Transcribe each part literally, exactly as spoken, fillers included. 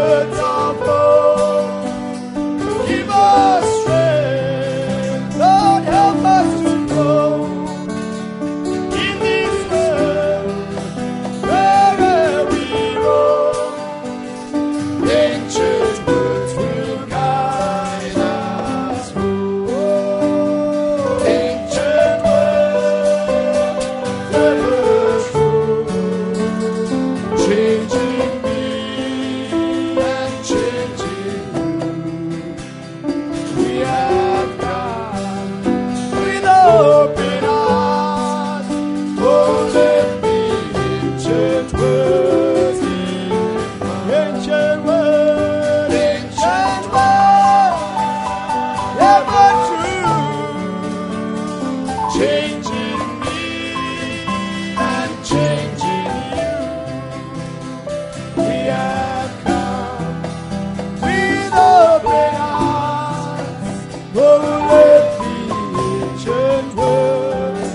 words of hope. Give us strength, Lord, help us to grow in this world wherever we roam. Ancient words will guide us home. Ancient words, ever true, changing me and changing you. We have come with open arms. Oh, let me ancient words in ancient words, ancient words, ever true, changing me and changing you. We have come with open arms. Oh, let the ancient words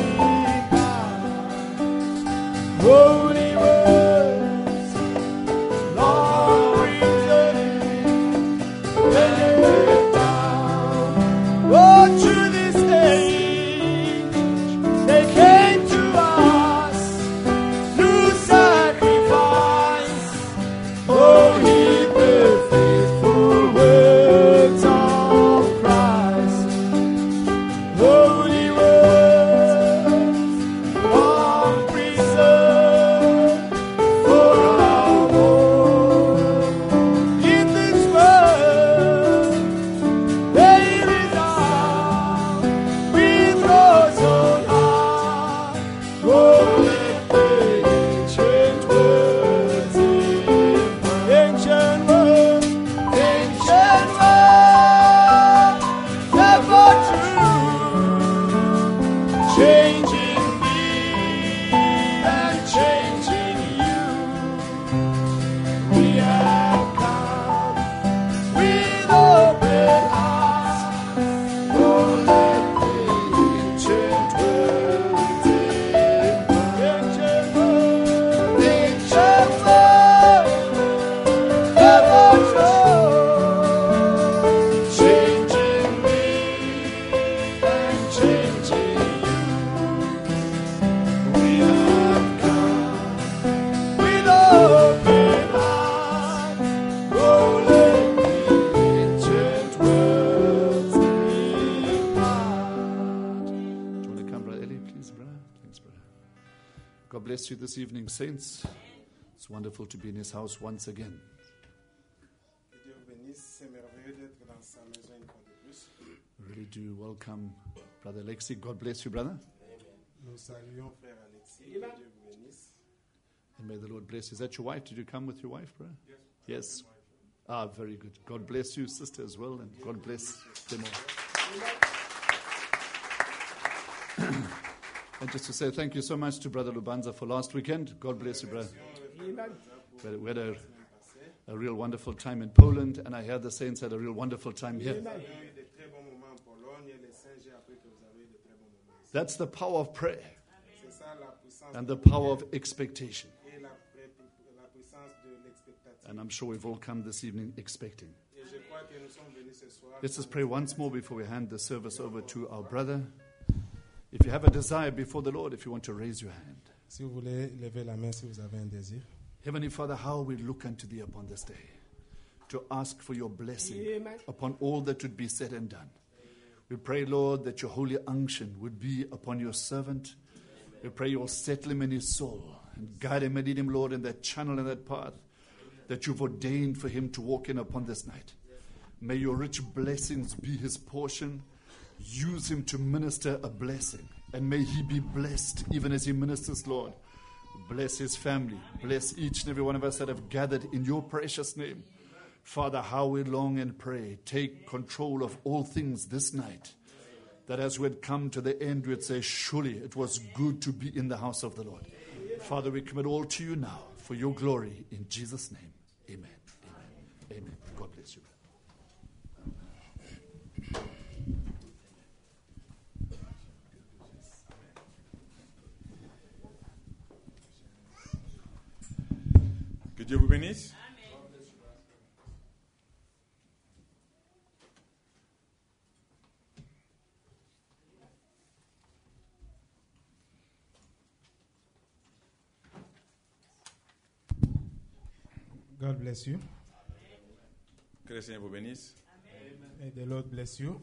depart. Holy words, long reasoning, laid down. Oh, to this age, they came to us through sacrifice. Oh, heed the faithful words of Christ. Holy words, long preserved for our home. In this world, they resound with rose on high. Oh, let the ancient words impart. Ancient words, ancient words, ever true, changing me and changing you. We have come with open arms. Oh, let the ancient words impart. Ancient words, ancient words, ever true, changing me and changing you. We have come with open arms. Oh, let the ancient words impart. Do you want to come, Brother Eli, please, brother? Thanks, brother. God bless you this evening, saints. It's wonderful to be in his house once again. Que Dieu vous bénisse. C'est merveilleux d'être dans sa maison une fois de plus. We really do welcome Brother Alexi. God bless you, brother. Nous saluons frère Alexis. Que Dieu vous bénisse. And may the Lord bless you. Is that your wife? Did you come with your wife, brother? Yes. Ah, very good. God bless you, sister, as well, and God bless them all. And just to say thank you so much to Brother Lubanza for last weekend. God bless you, brother. We had- We had a, a real wonderful time in Poland, and I heard the saints had a real wonderful time here. Nous avons eu de très bons moments en Pologne et les saints, j'ai appris que vous avez eu de très bons moments ici. That's the power of prayer C'est ça la puissance and de the la power prière of expectation. et la, pré- la puissance de l'expectative. And I'm sure we've all come this evening expecting. Et je crois que nous sommes venus ce soir. Let's just pray once more before we hand the service over to our brother. If you have a desire before the Lord, if you want to raise your hand. Si vous voulez lever la main, si vous avez un désir. Heavenly Father, how we look unto thee upon this day to ask for your blessing upon all that would be said and done. We pray, Lord, that your holy unction would be upon your servant. We pray you'll settle him in his soul and guide him and lead him, Lord, in that channel and that path that you've ordained for him to walk in upon this night. May your rich blessings be his portion. Use him to minister a blessing. And may he be blessed even as he ministers, Lord. Bless his family. Bless each and every one of us that have gathered in your precious name. Father, how we long and pray. Take control of all things this night. That as we had come to the end, we'd say, surely it was good to be in the house of the Lord. Father, we commit all to you now for your glory. In Jesus' name, amen. Amen. Amen. God bless you. Que Dieu vous bénisse. God bless you. Que le Seigneur vous bénisse. May the Lord bless you.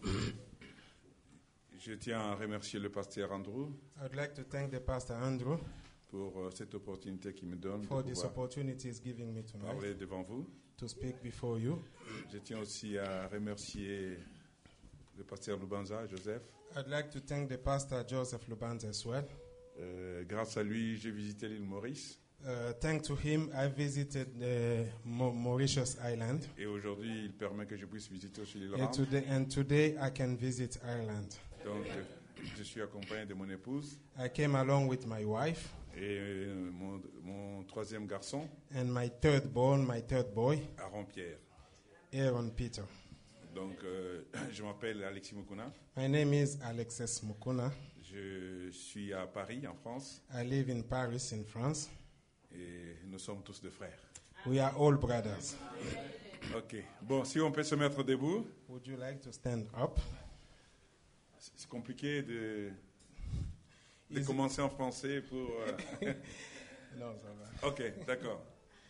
Je tiens à remercier le pasteur Andrew I'd like to thank the Pastor Andrew pour euh, cette opportunité qu'il me donne for de this pouvoir opportunity he's giving me tonight parler devant vous. to speak before you. Je tiens aussi à remercier le pasteur Lubanza, Joseph. I'd like to thank the Pastor Joseph Lubanza as well. Euh, grâce à lui, j'ai visité l'île Maurice Uh, thanks to him, I visited the Mo- Mauritius Island, et aujourd'hui, il permet que je puisse visiter aussi l'île and Rame. today, and today I can visit Ireland. Donc, euh, je suis accompagné de mon épouse I came along with my wife et euh, mon, mon troisième garçon, and my third born, my third boy, Aaron Pierre. Aaron Peter. Donc, euh, je m'appelle Alexis Mukuna. My name is Alexis Mukuna. Je suis à Paris, en France, I live in Paris, in France. et nous sommes tous des frères. We are all brothers. Ok. Bon, si on peut se mettre debout, Would you like to stand up? c'est compliqué de, de Is it- commencer en français pour... euh, No, it's all right. Ok, d'accord.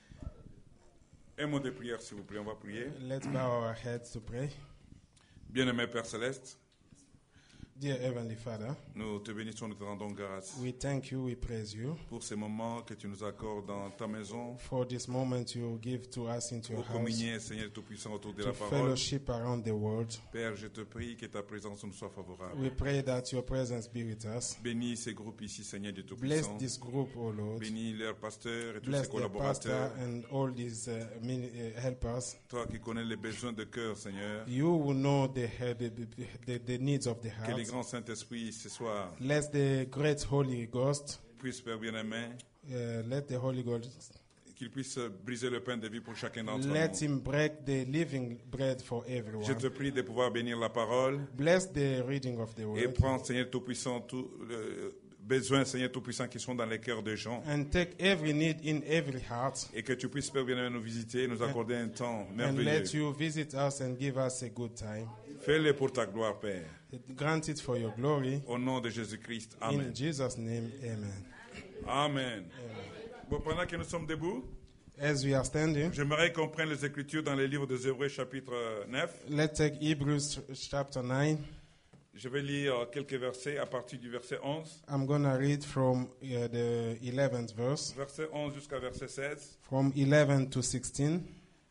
Un mot de prière, s'il vous plaît, on va prier. Let's bow our heads to pray. Bien-aimé Père Céleste, Dear Heavenly Father, nous te bénissons, nous te rendons grâce we thank you, we praise you pour ces moments que tu nous accordes dans ta maison for this moment you give to us into your pour house communier, Seigneur Tout-Puissant, autour de to la parole. fellowship around the world. Père, je te prie que ta présence nous soit favorable. We pray that your presence be with us. Bénis ces groupes ici, Seigneur Dieu Bless Tout-Puissant. this group, O Lord. Bénis leurs pasteurs et tous Bless ses their pastor collaborateurs. and all these uh, mini, uh, helpers. Toi qui connais les besoins de cœur, Seigneur. You will know the, uh, the, the, the, the needs of the Que les heart. grands Saint-Esprit ce soir Let the great Holy Ghost, puissent, Père bien-aimé, uh, let the Holy Ghost, qu'il puisse briser le pain de vie pour chacun d'entre let nous. him break the living bread for Je everyone. te prie de pouvoir bénir la parole Bless the reading of the et word. prends, Seigneur Tout-Puissant, tous les besoins, Seigneur Tout-Puissant, qui sont dans les cœurs des gens. And take every need in every heart. Et que tu puisses, Père bien-aimé, nous visiter, nous accorder un temps And merveilleux. let you visit us and give us a good time. Fais-le pour ta gloire, Père. Grant it for your glory. Au nom de Jésus-Christ. Amen. In Jesus' name, amen. Amen. Bon, pendant que nous sommes debout, As we are standing, j'aimerais qu'on prenne les Écritures dans les livres des Hébreux, chapitre neuf. let's take Hebrews chapter nine. Je vais lire quelques versets à partir du verset onze. I'm going to read from uh, the eleventh verse, Verset onze jusqu'à verset seize. from eleven to sixteen.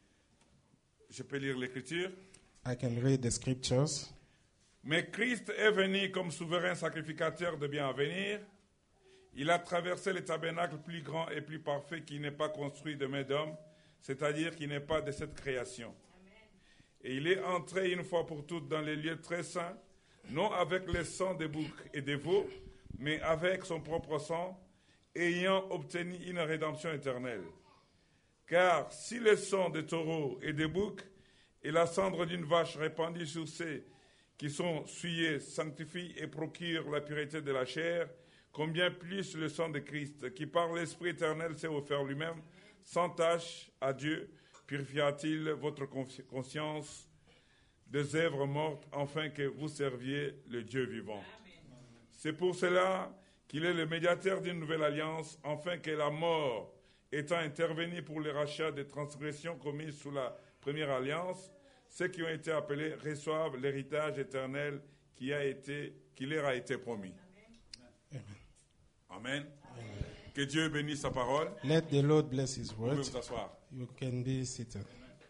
Je peux lire l'Écriture. I can read the scriptures. Mais Christ est venu comme souverain sacrificateur de bien à venir. Il a traversé le tabernacle plus grand et plus parfait qui n'est pas construit de main d'homme, c'est-à-dire qui n'est pas de cette création. Et il est entré une fois pour toutes dans les lieux très saints, non avec le sang des boucs et des veaux, mais avec son propre sang, ayant obtenu une rédemption éternelle. Car si le sang des taureaux et des boucs et la cendre d'une vache répandue sur ceux qui sont souillés sanctifient et procurent la pureté de la chair, combien plus le sang de Christ, qui par l'Esprit éternel s'est offert lui-même, sans tâche à Dieu, purifiera-t-il votre conscience des œuvres mortes, afin que vous serviez le Dieu vivant. C'est pour cela qu'il est le médiateur d'une nouvelle alliance, afin que la mort, étant intervenue pour le rachat des transgressions commises sous la première alliance, ceux qui ont été appelés reçoivent l'héritage éternel qui, a été, qui leur a été promis. Amen. Amen. Amen. Que Dieu bénisse sa parole. Let the Lord bless His Vous pouvez word. vous asseoir. You can be seated.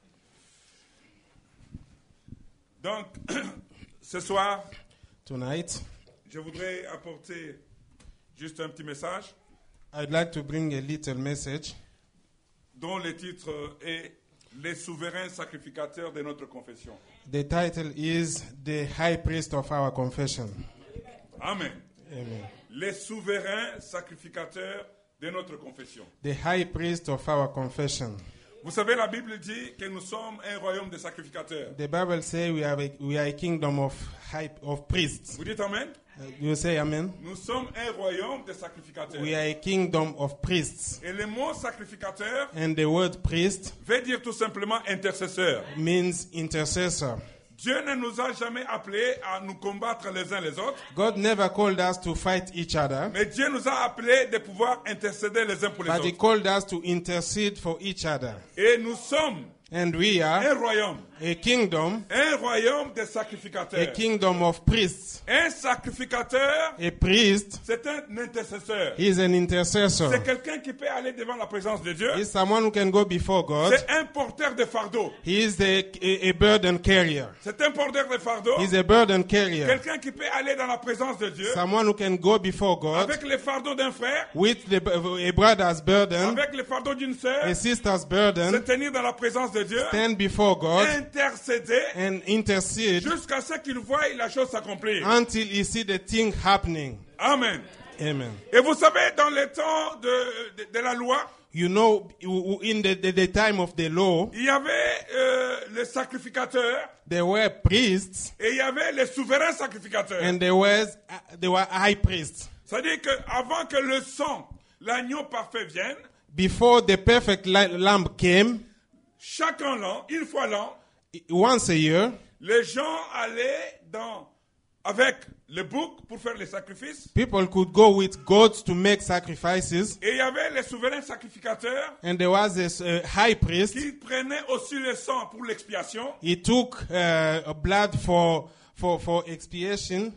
Donc, ce soir, Tonight, je voudrais apporter juste un petit message I'd like to bring a little message dont le titre est « Les souverains sacrificateurs de notre confession ». The title is The High Priest of Our Confession. Amen. Amen. Les souverains sacrificateurs de notre confession. The High Priest of Our Confession. Vous savez, la Bible dit que nous sommes un royaume de sacrificateurs. The Bible says we are a, we are a kingdom of high, of priests. Vous dites Amen? Uh, you say amen? Nous sommes un royaume de sacrificateurs. We are a kingdom of priests. Et le mot sacrificateur And the word priest veut dire tout simplement intercesseur. means intercessor. Dieu ne nous a jamais appelés à nous combattre les uns les autres. God never called us to fight each other, Mais Dieu nous a appelés de pouvoir intercéder les uns pour les but He autres. called us to intercede for each other. Et nous sommes And we are un royaume. a kingdom, Un royaume de a sacrificateurs. kingdom of priests. Un sacrificateur, A priest c'est un intercesseur. is an intercessor. C'est quelqu'un qui peut aller devant la présence de Dieu. He's someone who can go before God. C'est un porteur de fardeau. He is a, a, a burden carrier. C'est un porteur de fardeau. He's a burden carrier. Quelqu'un qui peut aller dans la présence de Dieu Someone who can go before God avec les fardeaux d'un frère, with the, a brother's burden, avec les fardeaux d'une sœur, a sister's se burden, tenir dans la présence de Dieu, stand before God intercéder and intercede jusqu'à ce qu'il voie la chose s'accomplir. until he see the thing happening. Amen. Amen. Et vous savez, dans le temps de, de, de la loi, You know, in the, the, the time of the law, il y avait euh, les sacrificateurs there were priests et il y avait les souverains sacrificateurs. and there was uh, there were high priests. C'est-à-dire qu'avant que le sang, l'agneau parfait vienne, Before the perfect li- lamb came, chaque an, une fois l'an, once a year, les gens allaient dans, avec le bouc pour faire les sacrifices. people could go with goats to make sacrifices, Et il y avait les souverains sacrificateurs and there was this uh, high priest. qui prenaient aussi le sang pour l'expiation. He took uh, blood for for for expiation.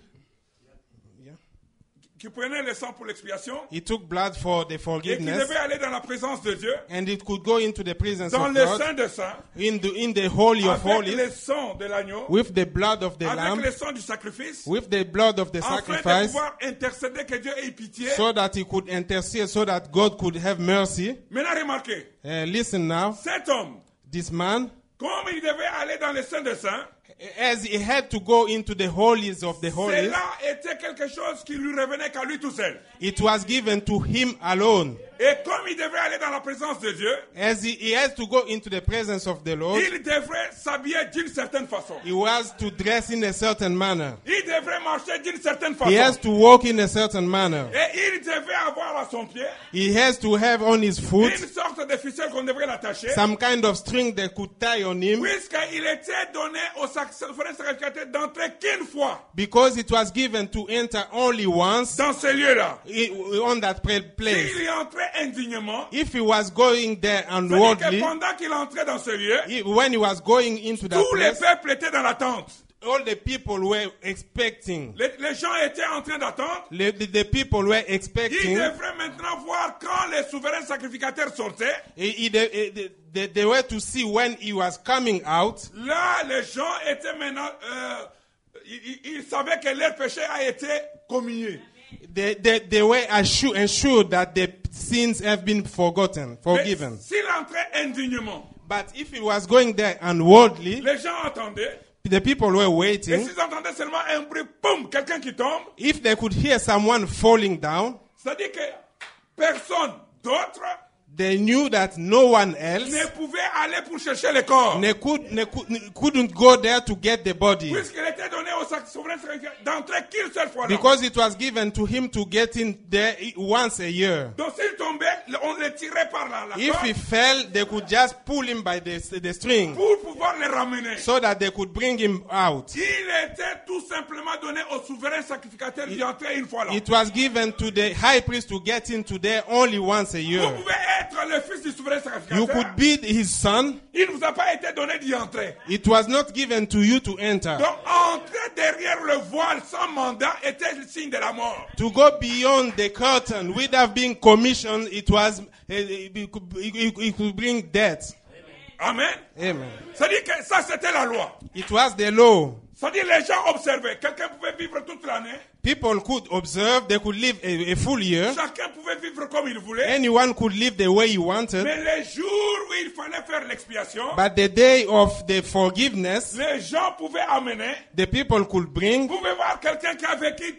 Qui prenaient le sang pour l'expiation. He took blood for the Et qui forgiveness, devaient aller dans la présence de Dieu. and it could go into the presence Dans of le God, sein de saints. in the in the holy of Avec le holies, sang de l'agneau. with the blood of the Avec lamb, le sang du sacrifice. with the blood of the Afin de sacrifice, pouvoir intercéder que Dieu ait pitié. so that he could intercede, so that God could have mercy. Maintenant remarquez. Uh, listen now, Cet homme, this man, comme il devait aller dans le sein de saints, as he had to go into the holies of the holies, cela était quelque chose qui lui revenait qu'à lui tout seul. it was given to him alone. Et comme il devait aller dans la présence de Dieu, As he, he has to go into the presence of the Lord, il devrait s'habiller d'une certaine façon. he was to dress in a certain manner. Il devrait marcher d'une certaine He has façon. to walk in a certain manner. Et il devait avoir à son pied He has to have on his foot une sorte de ficelle qu'on devrait l'attacher. some kind of string that could tie on him, Puisqu'il était donné aux souverains sacrificateurs d'entrer qu'une fois because it was given to enter only once dans ce lieu-là. i- on that pra- place. S'il y entrait indignement, If he was going there c'est-à-dire que unworldly, pendant qu'il entrait dans ce lieu, he- when he was going into that tous les place, peuples étaient dans l'attente. all the people were expecting. Les, les gens étaient en train d'attendre. The, the, the people were Ils expecting. devraient maintenant voir quand les souverains sacrificateurs sortaient. He- he- they, they- they- they were to see when he was coming out. Là, les gens étaient maintenant... Euh, ils, ils- ils savaient que leur péché a été commis. They, they, they were assured, ensured that the sins have been forgotten, Mais forgiven. s'il entrait indignement, But if he was going there unworldly, les gens entendaient. the people were Et waiting. s'ils entendaient seulement un bruit, boum, quelqu'un qui tombe, If they could hear someone falling down, c'est-à-dire que personne d'autre they knew that no one else ne pouvait aller pour chercher le corps. they could, they could, couldn't go there to get the body. Puisqu'il était donné aux sac- souverains sacrificateurs d'entrer qu'une seule fois là. Because it was given to him to get in there once a year. Donc s'il tombait, on le tirait par la, la If corde he fell, they could just pull him by the, the string pour pouvoir le ramener. so that they could bring him out. Il était tout simplement donné aux souverains sacrificateurs d'y entrer une fois là. It was given to the high priest to get into there only once a Vous year. pouvez être le fils du souverain You sacrificateur. could be his son. Il ne vous a pas été donné d'y entrer. It was not given to you to enter. Donc entrer derrière le voile sans mandat était le signe de la mort. To go beyond the curtain without being commissioned, it was it, it, could, it, it could bring death. Amen. Amen. C'est-à-dire que ça c'était la loi. It was the law. C'est-à-dire les gens observaient. Quelqu'un pouvait vivre toute l'année. People could observe. They could live a, a full year. Chacun pouvait vivre comme il voulait. Anyone could live the way he wanted. Mais les jours où il fallait faire l'expiation, But the day of the forgiveness, les gens pouvaient amener. the people could bring. Vous pouvez voir quelqu'un qui a vécu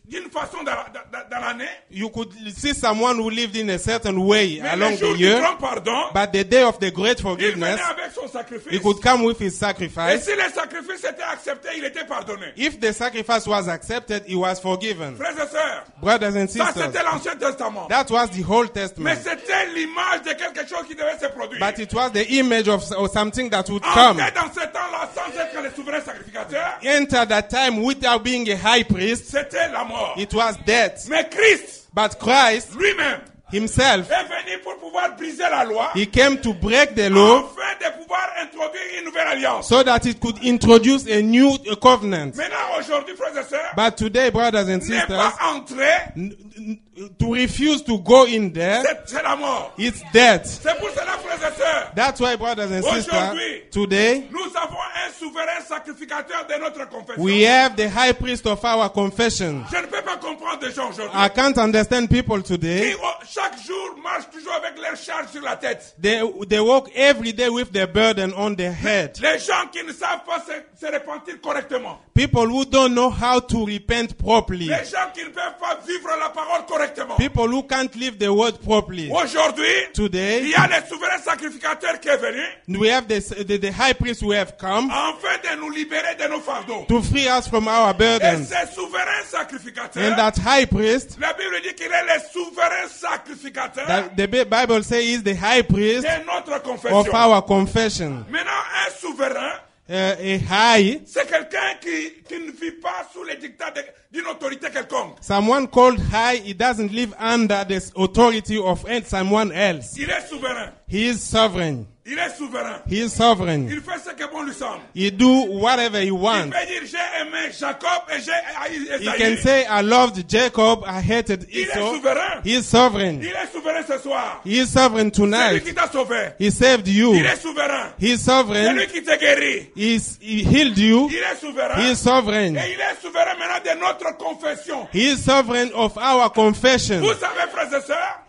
d'une façon dans, la- dans- dans l'année. You could see someone who lived in a certain way Mais along le jour the du year, grand pardon, but the day of the great il forgiveness, venait avec son sacrifice. he could come with his Et sacrifice. si le sacrifice était accepté, il était pardonné. If the sacrifice was accepted, he was forgiven. Frères et sœurs, Brothers and ça sisters, c'était l'Ancien Testament. that was the whole Mais testament. c'était l'image de quelque chose qui devait se produire. But it was the image of, of something that would En come. fait, dans ce temps-là, sans être le souverain sacrificateur, Enter that time without being a high priest, c'était la mort. it was death. Mais Christ, But Christ lui-même, himself, est venu pour pouvoir briser la loi, he came to break the law afin de pouvoir introduire une nouvelle alliance. so that it could introduce a new uh, covenant. Maintenant, aujourd'hui, frères et sœurs, But today, brothers and ne sisters, pas entrer, n- n- to refuse to go in there, c'est c'est la mort. it's death. C'est pour cela, frères et sœurs, That's why, brothers and sisters, Aujourd'hui, today nous avons un souverain sacrificateur de notre confession. we have the high priest of our confession. Je ne peux pas comprendre des gens aujourd'hui I can't understand people qui today. oh, chaque jour marchent toujours avec leur charge sur la tête. They, they walk every day with their burden on their head. Les gens qui ne savent pas se, se repentir correctement. People who don't know how to repent properly. Les gens qui ne peuvent pas vivre la parole correctement. People who can't live the word properly. Aujourd'hui, il Today, y a le souverain sacrificateur qui est venu we have this, the, the high priest who have come afin de nous libérer de nos fardeaux. to free us from our Et burdens. ce souverain sacrificateur, And that high priest, la Bible dit qu'il est le souverain sacrificateur that the Bi- Bible says is the high priest de notre of confession. our confession. Maintenant, un souverain, Uh, a high, c'est quelqu'un qui, qui ne vit pas sous les dictats de- d'une autorité quelconque. someone called high, he doesn't live under the authority of someone else. Il est souverain. He is sovereign. Il est souverain. He is sovereign. Il fait ce que bon lui semble. He do whatever he Il wants. peut dire j'ai aimé Jacob et j'ai haï He can Esaïe. say, I loved Jacob, I hated Il est Esau. souverain. He is sovereign. Il est souverain ce soir. He is sovereign C'est lui tonight. qui t'a sauvé. He saved you. Il est souverain. He is C'est sovereign. lui qui t'a guéri. He, is, he healed you. Il est souverain. He is sovereign. Et il est souverain maintenant de notre confession. He is sovereign of our confession. Vous savez, frères et sœurs,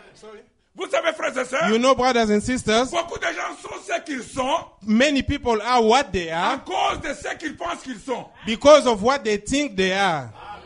vous savez, frères et sœurs, You know, brothers and sisters, beaucoup de gens sont ce qu'ils sont many people are what they à are cause de ce qu'ils pensent qu'ils sont. because of what they think they are.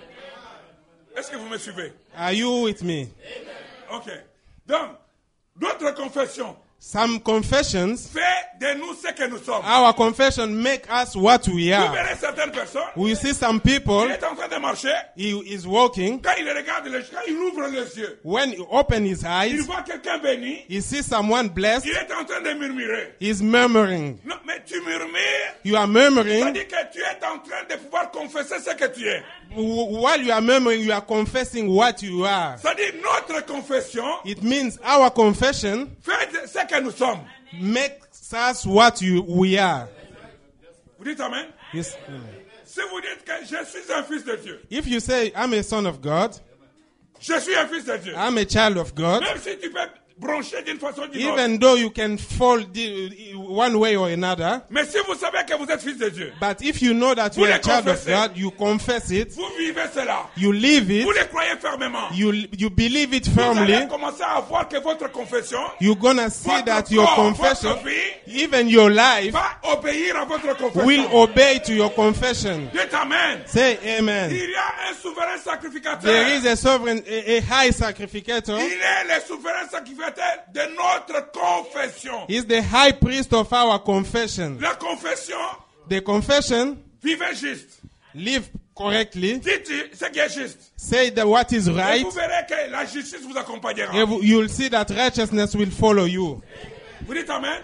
Est-ce que vous me suivez? Are you with me? Ok. Donc, notre confession Some confessions, fait de nous ce que nous sommes. our confession make us what we Vous are. verrez certaines personnes, We see some people, il est en train de marcher, he is walking. quand il regarde les quand il ouvre les yeux, When he opens his il eyes, voit quelqu'un béni, he sees someone blessed. il est en train de murmurer. He's murmuring. Non, mais tu murmures, You are ça murmuring. dit que tu es en train de pouvoir confesser ce que tu es. W- While you are murmuring, you are confessing what you are. Ça dit notre confession It means our confession fait de ce que nous sommes. makes us what you, we are. Vous dites Amen? Yes. Si vous dites que je suis un fils de Dieu, If you say, I'm a son of God, je suis un fils de Dieu. I'm a child of God, Même si tu peux broncher d'une façon ou d'une autre. even though you can fall di- one way or another, Mais si vous savez que vous êtes fils de Dieu, but if you know that you're Vous a le child of confessez. God, you confess it, vous vivez cela. you live Vous it, le croyez fermement. you, you believe it Vous allez firmly, commencer à voir que votre confession you're gonna see Votre that your corps, confession, votre vie even your life, va obéir à votre confession. will obey to your confession. Dites Amen. Say amen. Il y a un souverain sacrificateur. There is a sovereign, a, a high sacrificator. Il est le souverain sacrificateur de notre confession. He's the high priest of our confession. La confession, The confession, vivez juste. live correctly, Dites ce qui est juste. say that what is Et right, vous verrez que la justice vous accompagnera. and you'll see that righteousness will follow you. Vous dites Amen.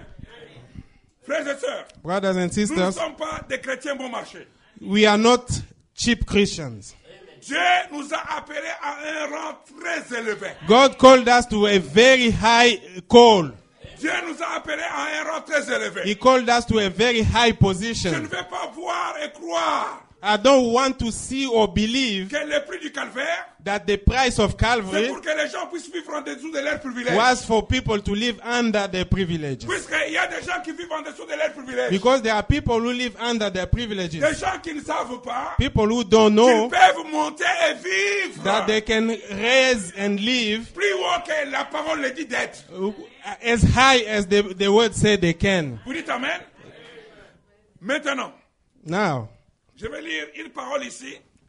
Frères et sœurs, Brothers and nous ne sisters, sommes pas des chrétiens bon marché. we are not cheap Christians. Dieu nous a appelés à un rang très élevé. God called us to a very high call. Dieu nous a appelés à un rang très élevé. He called us to a very high Je ne position. vais pas voir et croire I don't want to see or believe que le prix du calvaire, that the price of c'est Calvary pour que les gens puissent vivre en dessous de leurs privilèges. was for people to live under their privileges. Puisqu'il y a des gens qui vivent en dessous de leurs privilèges. Because there are people who live under their privileges. Des gens qui ne savent pas People who don't qu'ils know peuvent monter et vivre that they can raise and live plus haut que la parole le dit d'être. uh, as high as the, the word say they can. Vous dites Amen? Maintenant, Now, je vais lire une parole ici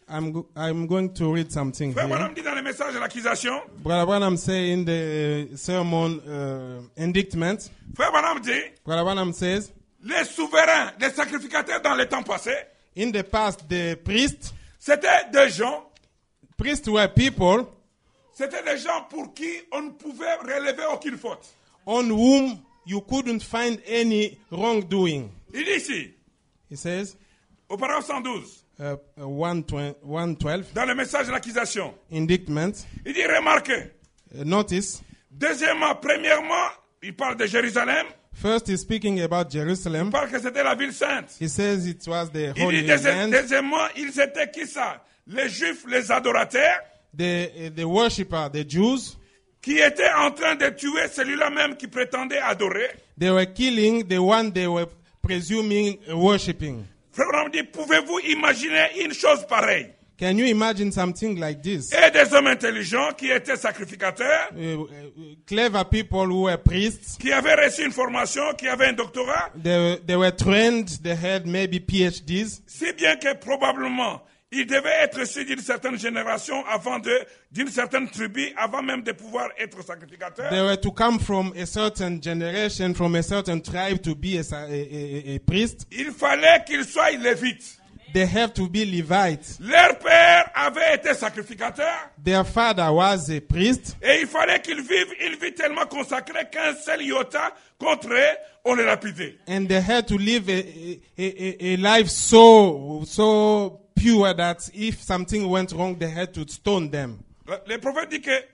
I'm go- I'm going to read something Frère here. Branham dit dans le message de l'accusation, Brother Branham say in the uh, sermon uh, indictment, Frère Branham dit, Brother Branham says, les souverains, les sacrificateurs dans le temps passé, in the past the priests, c'était des gens, priests were people c'était des gens pour qui on ne pouvait relever aucune faute. on whom you couldn't find any wrongdoing. Il dit ici, He says, au paragraphe cent douze, uh, uh, one twelve, dans le message de l'accusation, indictment, il dit, remarquez, uh, notice, deuxièmement, premièrement, il parle de Jérusalem, first he's speaking about Jerusalem. il parle que c'était la ville sainte. He says it was the Il Holy dit, deuxi- Land, deuxièmement, ils étaient qui ça? Les Juifs, les adorateurs, the, uh, the worshipper, the Jews. qui étaient en train de tuer celui-là même qui prétendait adorer. They were killing the one they were presuming uh, worshipping. Frère Branham dit, pouvez-vous imaginer une chose pareille? Can you imagine something like this? Et des hommes intelligents qui étaient sacrificateurs, Uh, uh, clever people who were priests, qui avaient reçu une formation, qui avaient un doctorat, they, were- they were trained, they had maybe P H Ds. si bien que probablement ils devaient être issus d'une certaine génération avant de, d'une certaine tribu, avant même de pouvoir être sacrificateurs. They were to come from a certain generation, from a certain tribe to be a, sa- a, a, a priest. Il fallait qu'ils soient lévites. They have to be Levites. Leur père avait été sacrificateur Their father was a priest, et il fallait qu'ils vivent une vie tellement consacrée qu'un seul iota contre eux, on les lapidait. and they had to live a, a, a, a life so so pure that if something went wrong, they had to stone them. Le, le prophète dit que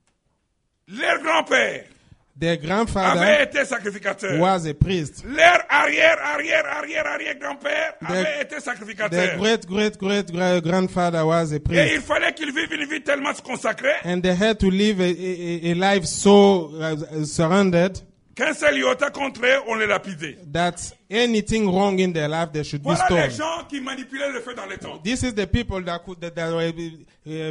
leur grand-père Their avait grandfather été sacrificateur. was a priest. Leur arrière, arrière, arrière, arrière grand-père avait été Their sacrificateur. great great great great grandfather was a Et priest. il fallait qu'ils vivent une vie tellement consacrée And they had to live a, a, a life so uh, surrendered qu'un seul iota contre eux, on les lapidait. that anything wrong in their life, they should be Voilà les stoned. gens qui manipulaient le feu dans les temps. This is the people that could that, that were uh,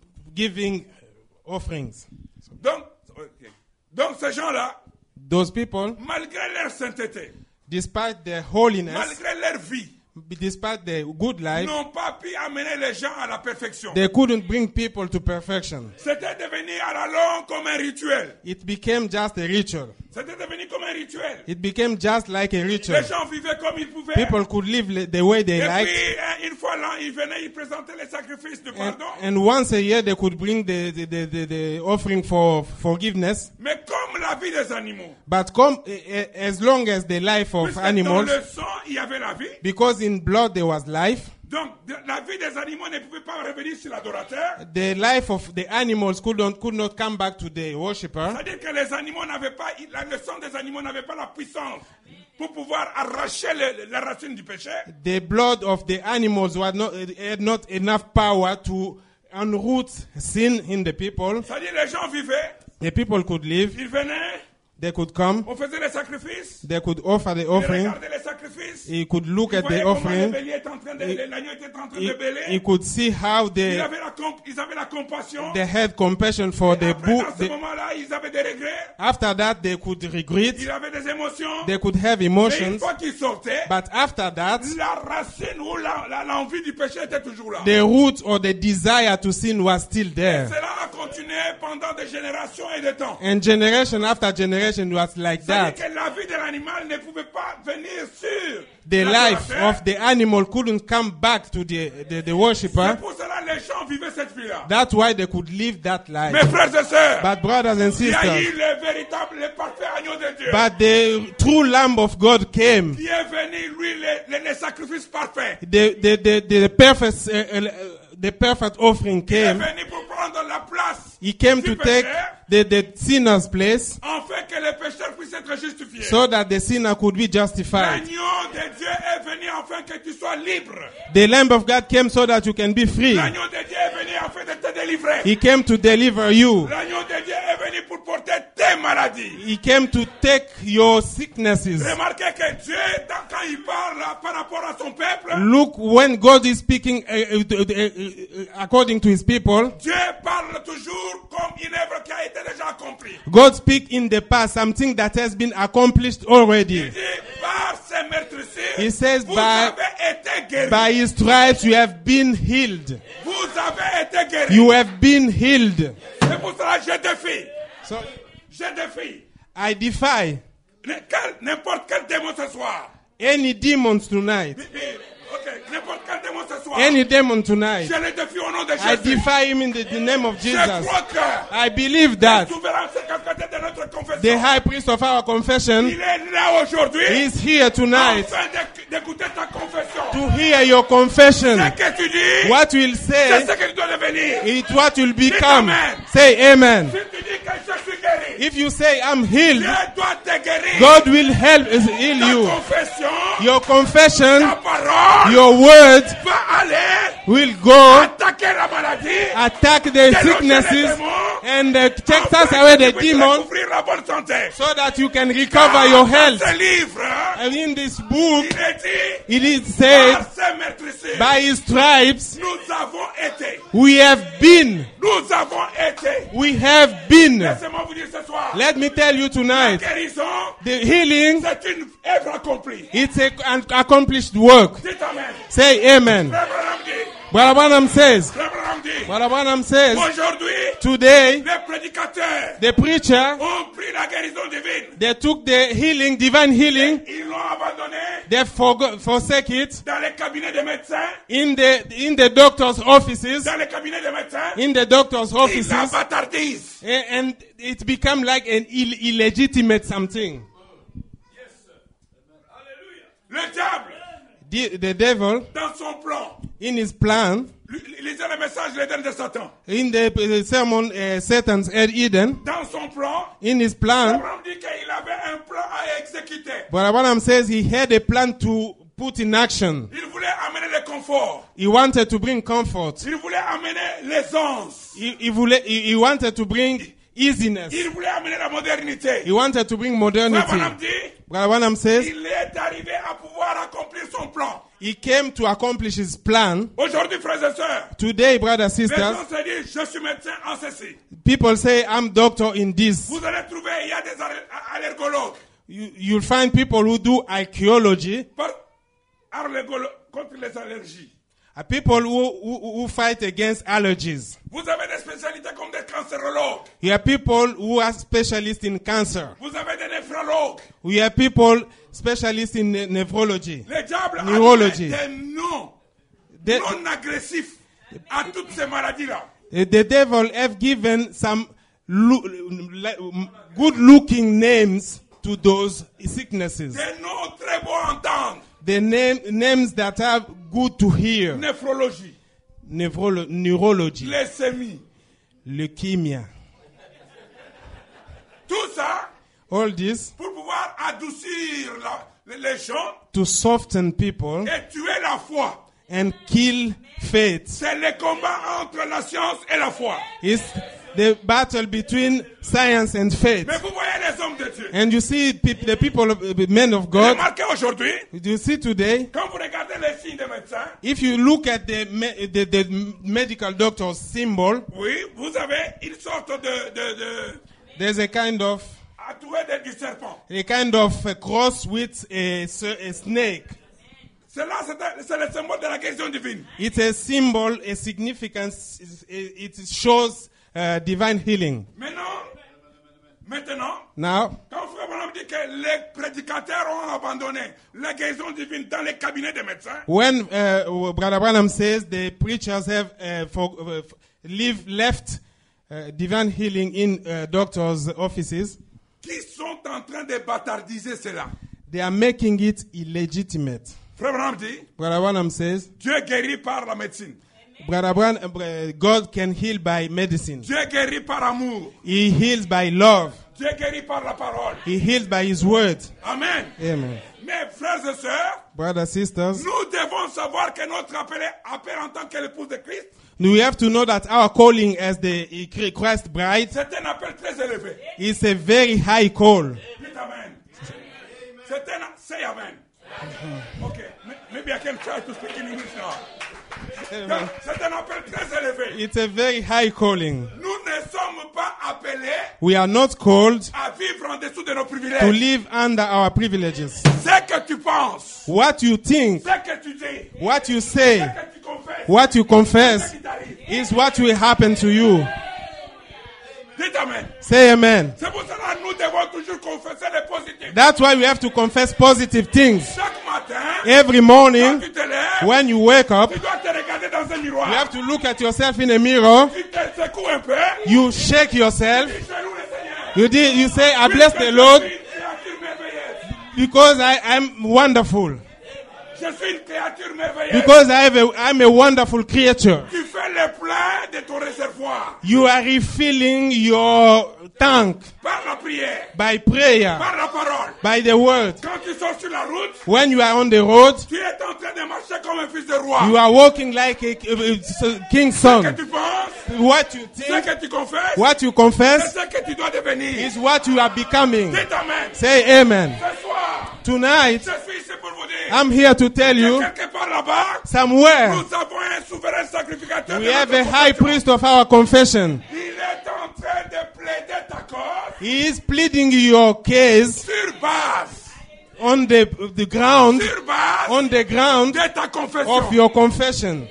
giving offerings. Donc, ok. Donc ces gens-là, Those people, malgré leur sainteté, despite their holiness, malgré leur vie, despite their good life, n'ont pas pu amener les gens à la perfection. they couldn't bring people to perfection. C'était devenu à la longue comme un rituel. It became just a ritual. C'était devenu comme un rituel. It became just like a ritual. Les gens vivaient comme ils pouvaient. People could live li- the way they Et liked. puis, hein, une fois l'an, ils venaient, ils présentaient les sacrifices de And, pardon. and once a year, they could bring the, the, the, the, the offering for forgiveness. Mais comme la vie des animaux, But come, eh, eh, as long as the life of puisque dans animals, le sang, il y avait la vie, because in blood there was life, donc de- la vie des animaux ne pouvait pas revenir sur l'adorateur. the life of the animals could not, could not come back to the worshipper. C'est-à-dire que les animaux n'avaient pas, la- le sang des animaux n'avait pas la puissance pour pouvoir arracher le- la racine du péché. The blood of the animals was not, had not enough power to unroot sin in the people. C'est-à-dire les gens vivaient, The people could live, ils venaient, they could come, on faisait les sacrifices, they could offer the ils offering, regardaient les sacrifices, he could look ils at voyaient the comment le offering, bélier était en train de, He- l'agneau était en train he, de he bêler. could see how Ils they, avaient la, comp- ils avaient la compassion. they had compassion for the Après, book. dans ce the- moment-là, ils avaient des regrets, After that, they could regret, ils avaient des émotions. they could have Mais une emotions, fois qu'ils sortaient, but after that, la racine ou la- la- l'envie du péché était toujours là. the root or the desire to sin was still there. Cela a continué pendant des générations et des temps. And generation after generation was like C'est-à-dire that. que la vie de l'animal ne pouvait pas venir sur The life l'adorateur. of the animal couldn't come back to the, the, the worshipper. C'est pour cela que les gens vivaient cette vie-là. That's why they could live that Mes life. frères et sœurs, But brothers and il y a sisters, eu le véritable, le parfait agneau de Dieu. but the true Lamb of God came. Qui est venu, lui, les, les, les sacrifices parfaits. The, the, the, the perfect, uh, uh, the perfect offering Il est came. venu pour prendre la place He came du to take pécheur, the, the sinner's place afin que les pécheurs puissent être justifiés. so that the sinner could be justified. L'agneau de Dieu est venu afin que tu sois libre. The Lamb of God came so that you can be free. L'agneau de Dieu est venu afin de te délivrer. He came to deliver you. L'agneau de Dieu est venu pour porter tes maladies. He came to take your sicknesses. Remarquez que Dieu, dans- quand il parle là, par rapport à son peuple, Look, when God is speaking uh, uh, uh, uh, according to his people, Dieu parle toujours comme une œuvre qui a été déjà accomplie. God speak in the past something that has been accomplished already. Il dit, par ces meurtrissures, He says vous by- avez été été guéris. By his stripes you have been healed. Vous avez été guéris. You have been healed. C'est pour cela que je défie. So Je défie. I defy Ne- quel- N'importe quel démon ce soir. any demons tonight. Oui, oui, Ok, n'importe quel démon ce soir. Any demon tonight. Je le défie au nom de I Jésus. defy him in the, the name of Je Jesus. crois que I believe that le souverain secrétaire de notre the confession, high priest of our confession il est là aujourd'hui. is here tonight Afin d'éc- d'écouter ta confession. to hear your confession. Ce que tu dis, What will c'est say ce que tu dois devenir. it what will become. Amen. Say amen. Si tu dis que je suis guéri, If you say I'm healed, Dieu doit te guérir. God will help heal Ta you. confession, Your confession, ta parole, your word va aller will go attaquer la maladie. attack the sicknesses and uh, take us away the demons Ouvrir la bonne santé. so that you can recover your health. Ce livre, And in this book, il est dit, it is said, par ses meurtrissures, by his stripes, nous avons été. we have been. Nous avons été. We have been. Laissez-moi vous dire ce soir. Let me tell you La tonight, guérison, the healing, c'est une œuvre accomplie. it's a, an accomplished work. Dites Amen. Say amen. Frère Branham dit, Brother Branham says, Frère Branham dit, Brother Branham says, aujourd'hui, today, les prédicateurs the preacher, ont pris la guérison divine. they took the healing, divine healing, Ils l'ont abandonné they forgo- forsake it dans les cabinets des médecins. in the, in the doctor's offices, Dans les cabinets des médecins. in the doctor's Ils la offices, bâtardisent. a- and it become like an Ill- illegitimate something. Le diable, The, the devil, dans son plan, in his plan, lui- lisez le message, l'Éden de Satan. in the, the sermon, uh, Satan's Eden, Dans son plan, in his plan, Abraham dit qu'il avait un plan à exécuter. Brother Branham says he had a plan to put in action. Il voulait amener le confort. He wanted to bring comfort. Il voulait amener l'aisance. He, he, voulait- he, he wanted to bring easiness. Il voulait amener la modernité. He wanted to bring Abraham modernity. dit, Brother Branham says il est arrivé à pouvoir accomplir son plan. he came to accomplish his plan. Aujourd'hui, frères et sœurs, Today, brothers and les sisters, gens se disent, je suis médecin en ceci. people say, I'm doctor in this. Vous allez trouver, il y a des aller- allergologues. You, you'll find people who do archaeology, Par- allergologues contre les allergies. uh, people who, who, who fight against allergies. Vous avez des spécialités comme des cancérologues. You have people who are specialists in cancer. Vous avez des néphrologues. We have people specialists in ne- nephrology. Le diable a Neurology. donné des noms The, non agressifs à toutes ces maladies-là. the devil have given some lo- like, good looking names to those sicknesses. Des noms très beaux à entendre. The name, names that are good to hear. Néphrologie, Neurolo- neurology, leucémie. leukemia. Tout ça All this pour pouvoir adoucir la- les- les gens to soften people et tuer la foi. and kill faith. C'est le combat entre la science et la foi. It's the battle between science and faith. Mais vous voyez les hommes de Dieu. And you see peop- the people, of, the men of God, Remarquez aujourd'hui, you see today, quand vous regardez les signes des médecins, if you look at the, me- the, the medical doctor's symbol, oui, vous avez une sorte de, de, de there's a kind of à trouver des- du serpent. a kind of a cross with a, s- a snake. Cela, c'est un- c'est le symbole de la guérison divine. It's a symbol, a significance. It it shows uh, divine healing. Maintenant, maintenant, Now, quand Frère Branham dit que les prédicateurs ont abandonné la guérison divine dans les cabinets des médecins, when uh, Brother Branham says the preachers have uh, for, uh, f- leave, left uh, divine healing in uh, doctors' offices, qui sont en train de bâtardiser cela. they are making it illegitimate. Frère Branham dit, Brother Branham says, Dieu guérit par la médecine. Brother Branham, uh, God can heal by medicine. Dieu guérit par amour. He heals by love. Dieu guérit par la parole. He heals by His word. Amen. Amen. Mes frères et sœurs, Brothers, sisters, nous devons savoir que notre appel, appel en tant que l'épouse de Christ, we have to know that our calling as the Christ bride c'est un appel très élevé. is a very high call. Dites Amen. C'est un, say Amen. Okay, m- maybe I can try to speak in English now. Amen. C'est un appel très élevé. It's a very high calling. Nous ne sommes pas appelés We are not called à vivre en dessous de nos to privilèges. live under our privileges. Ce que tu penses, What you think, ce que tu dis, what you ce say, que tu confesses, what you ce confess qui t'arrive. is what will happen to you. Dites amen. Say amen. C'est pour cela que nous devons toujours confesser les positifs. That's why we have to confess positive things. Chaque matin, Every quand morning, tu te lèves, when you wake up, tu dois te regarder dans un miroir. you have to look at yourself in a mirror. Tu te secoues un peu. You shake yourself. Tu salues le Seigneur. You did, you say, I Puisque bless the je Lord suis une créature merveilleuse. because I am wonderful. Je suis une créature merveilleuse. Because I have a, I'm a wonderful creature. Tu fais le plein de ton réservoir. You are refilling your tank Par la prière. by prayer, Par la parole. by the word. Quand tu sors sur la route, When you are on the road, tu es en train de marcher comme un fils de roi. you are walking like a, a- a king's Ce que son. tu penses, What you ce think, que tu confesses, what you c'est confess ce que tu dois devenir. is what you are becoming. Dites amen. Say amen. Ce soir, Tonight, je suis ici pour vous dire. I'm here to tell que you, quelque part là-bas, somewhere, nous avons un souverain sacrificateur. we de have notre a high confession. priest of our confession. Il est en train de plaider ta cause He is pleading your case sur base, on the, the ground, sur base on the ground de ta confession. of your confession.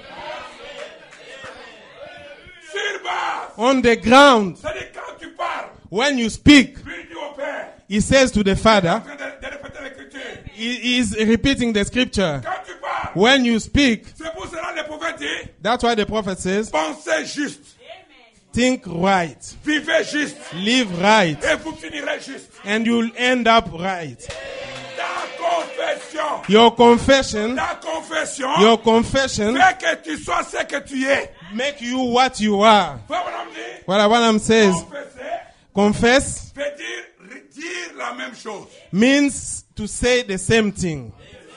Sur base. On the ground, C'est-à-dire quand tu parles, when you speak, lui dit au Père, he says to the en Father, train de, de répéter l'écriture. he is repeating the scripture. Quand tu parles, When you speak, c'est pour cela que le prophète dit, that's why the prophet says, pensez juste, think right, vivez juste, live right, et vous finirez juste. and you'll end up right. Ta confession, Your confession, ta confession, your confession fait que tu sois ce que tu es. make you what you are. Frère Branham dit, What Abraham says, confesser confess veut dire dire la même chose. means to say the same thing.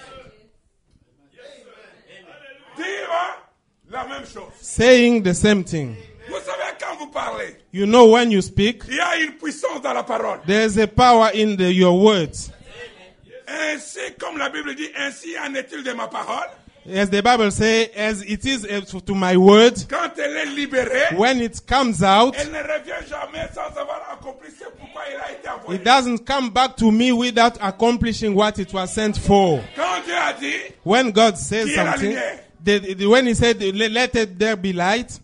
Dire la même chose. Saying the same thing. Vous savez, quand vous parlez, You know when you speak, il y a une puissance dans la parole. there's a power in the, your words. Ainsi, comme la Bible dit, ainsi en est-il de ma parole. As the Bible says, as it is uh, to to my word, Quand elle est libérée, when it comes out, elle ne revient jamais sans avoir accompli ce pourquoi elle a été envoyée. it doesn't come back to me without accomplishing what it was sent for. Quand Dieu a dit, When God says Qui est la something, lumière? the, the, when He said, "Let let it there be light,"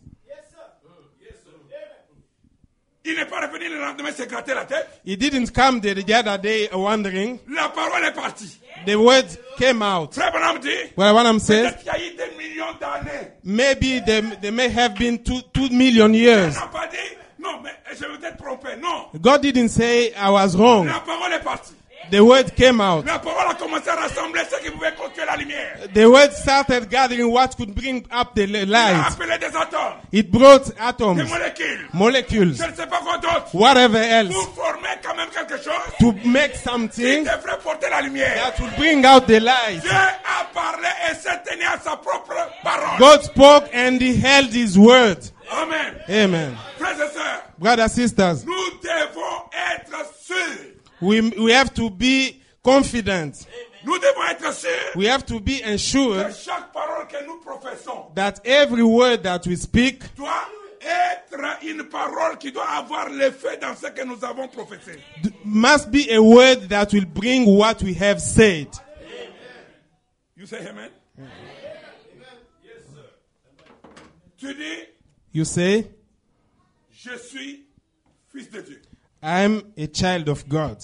il n'est pas revenu le lendemain se gratter la tête. He didn't come the, the other day wondering. La parole est partie. The word came out. Frère Branham dit, Well, what I'm saying, peut-être qu'il y a eu des millions d'années. maybe they, they may have been two, two million years. Elle n'a pas dit, non, mais je vais peut-être tromper. Non. God didn't say I was wrong. La parole est partie. The word came out. La parole a commencé à rassembler ce qui pouvait construire la lumière. The word started gathering what could bring up the Il a light. appelé des atomes, It brought des atoms, molécules. molecules, Je ne sais pas quoi d'autre. whatever else, Pour former quand même quelque chose to make qui something devrait porter la lumière. that would bring out the light. Dieu a parlé et s'est tenu à sa propre parole. God spoke and He held His word. Amen. Amen. Frères et sœurs, Brothers, sisters, nous devons être sûrs. we, we have to be confident. Nous devons être sûrs We have to be que ensured chaque parole que nous professons that every word that we speak doit être une parole qui doit avoir l'effet dans ce que nous avons professé. d- must be a word that will bring what we have said. You say amen? Tu dis, You say, je suis fils de Dieu. I'm a child of God.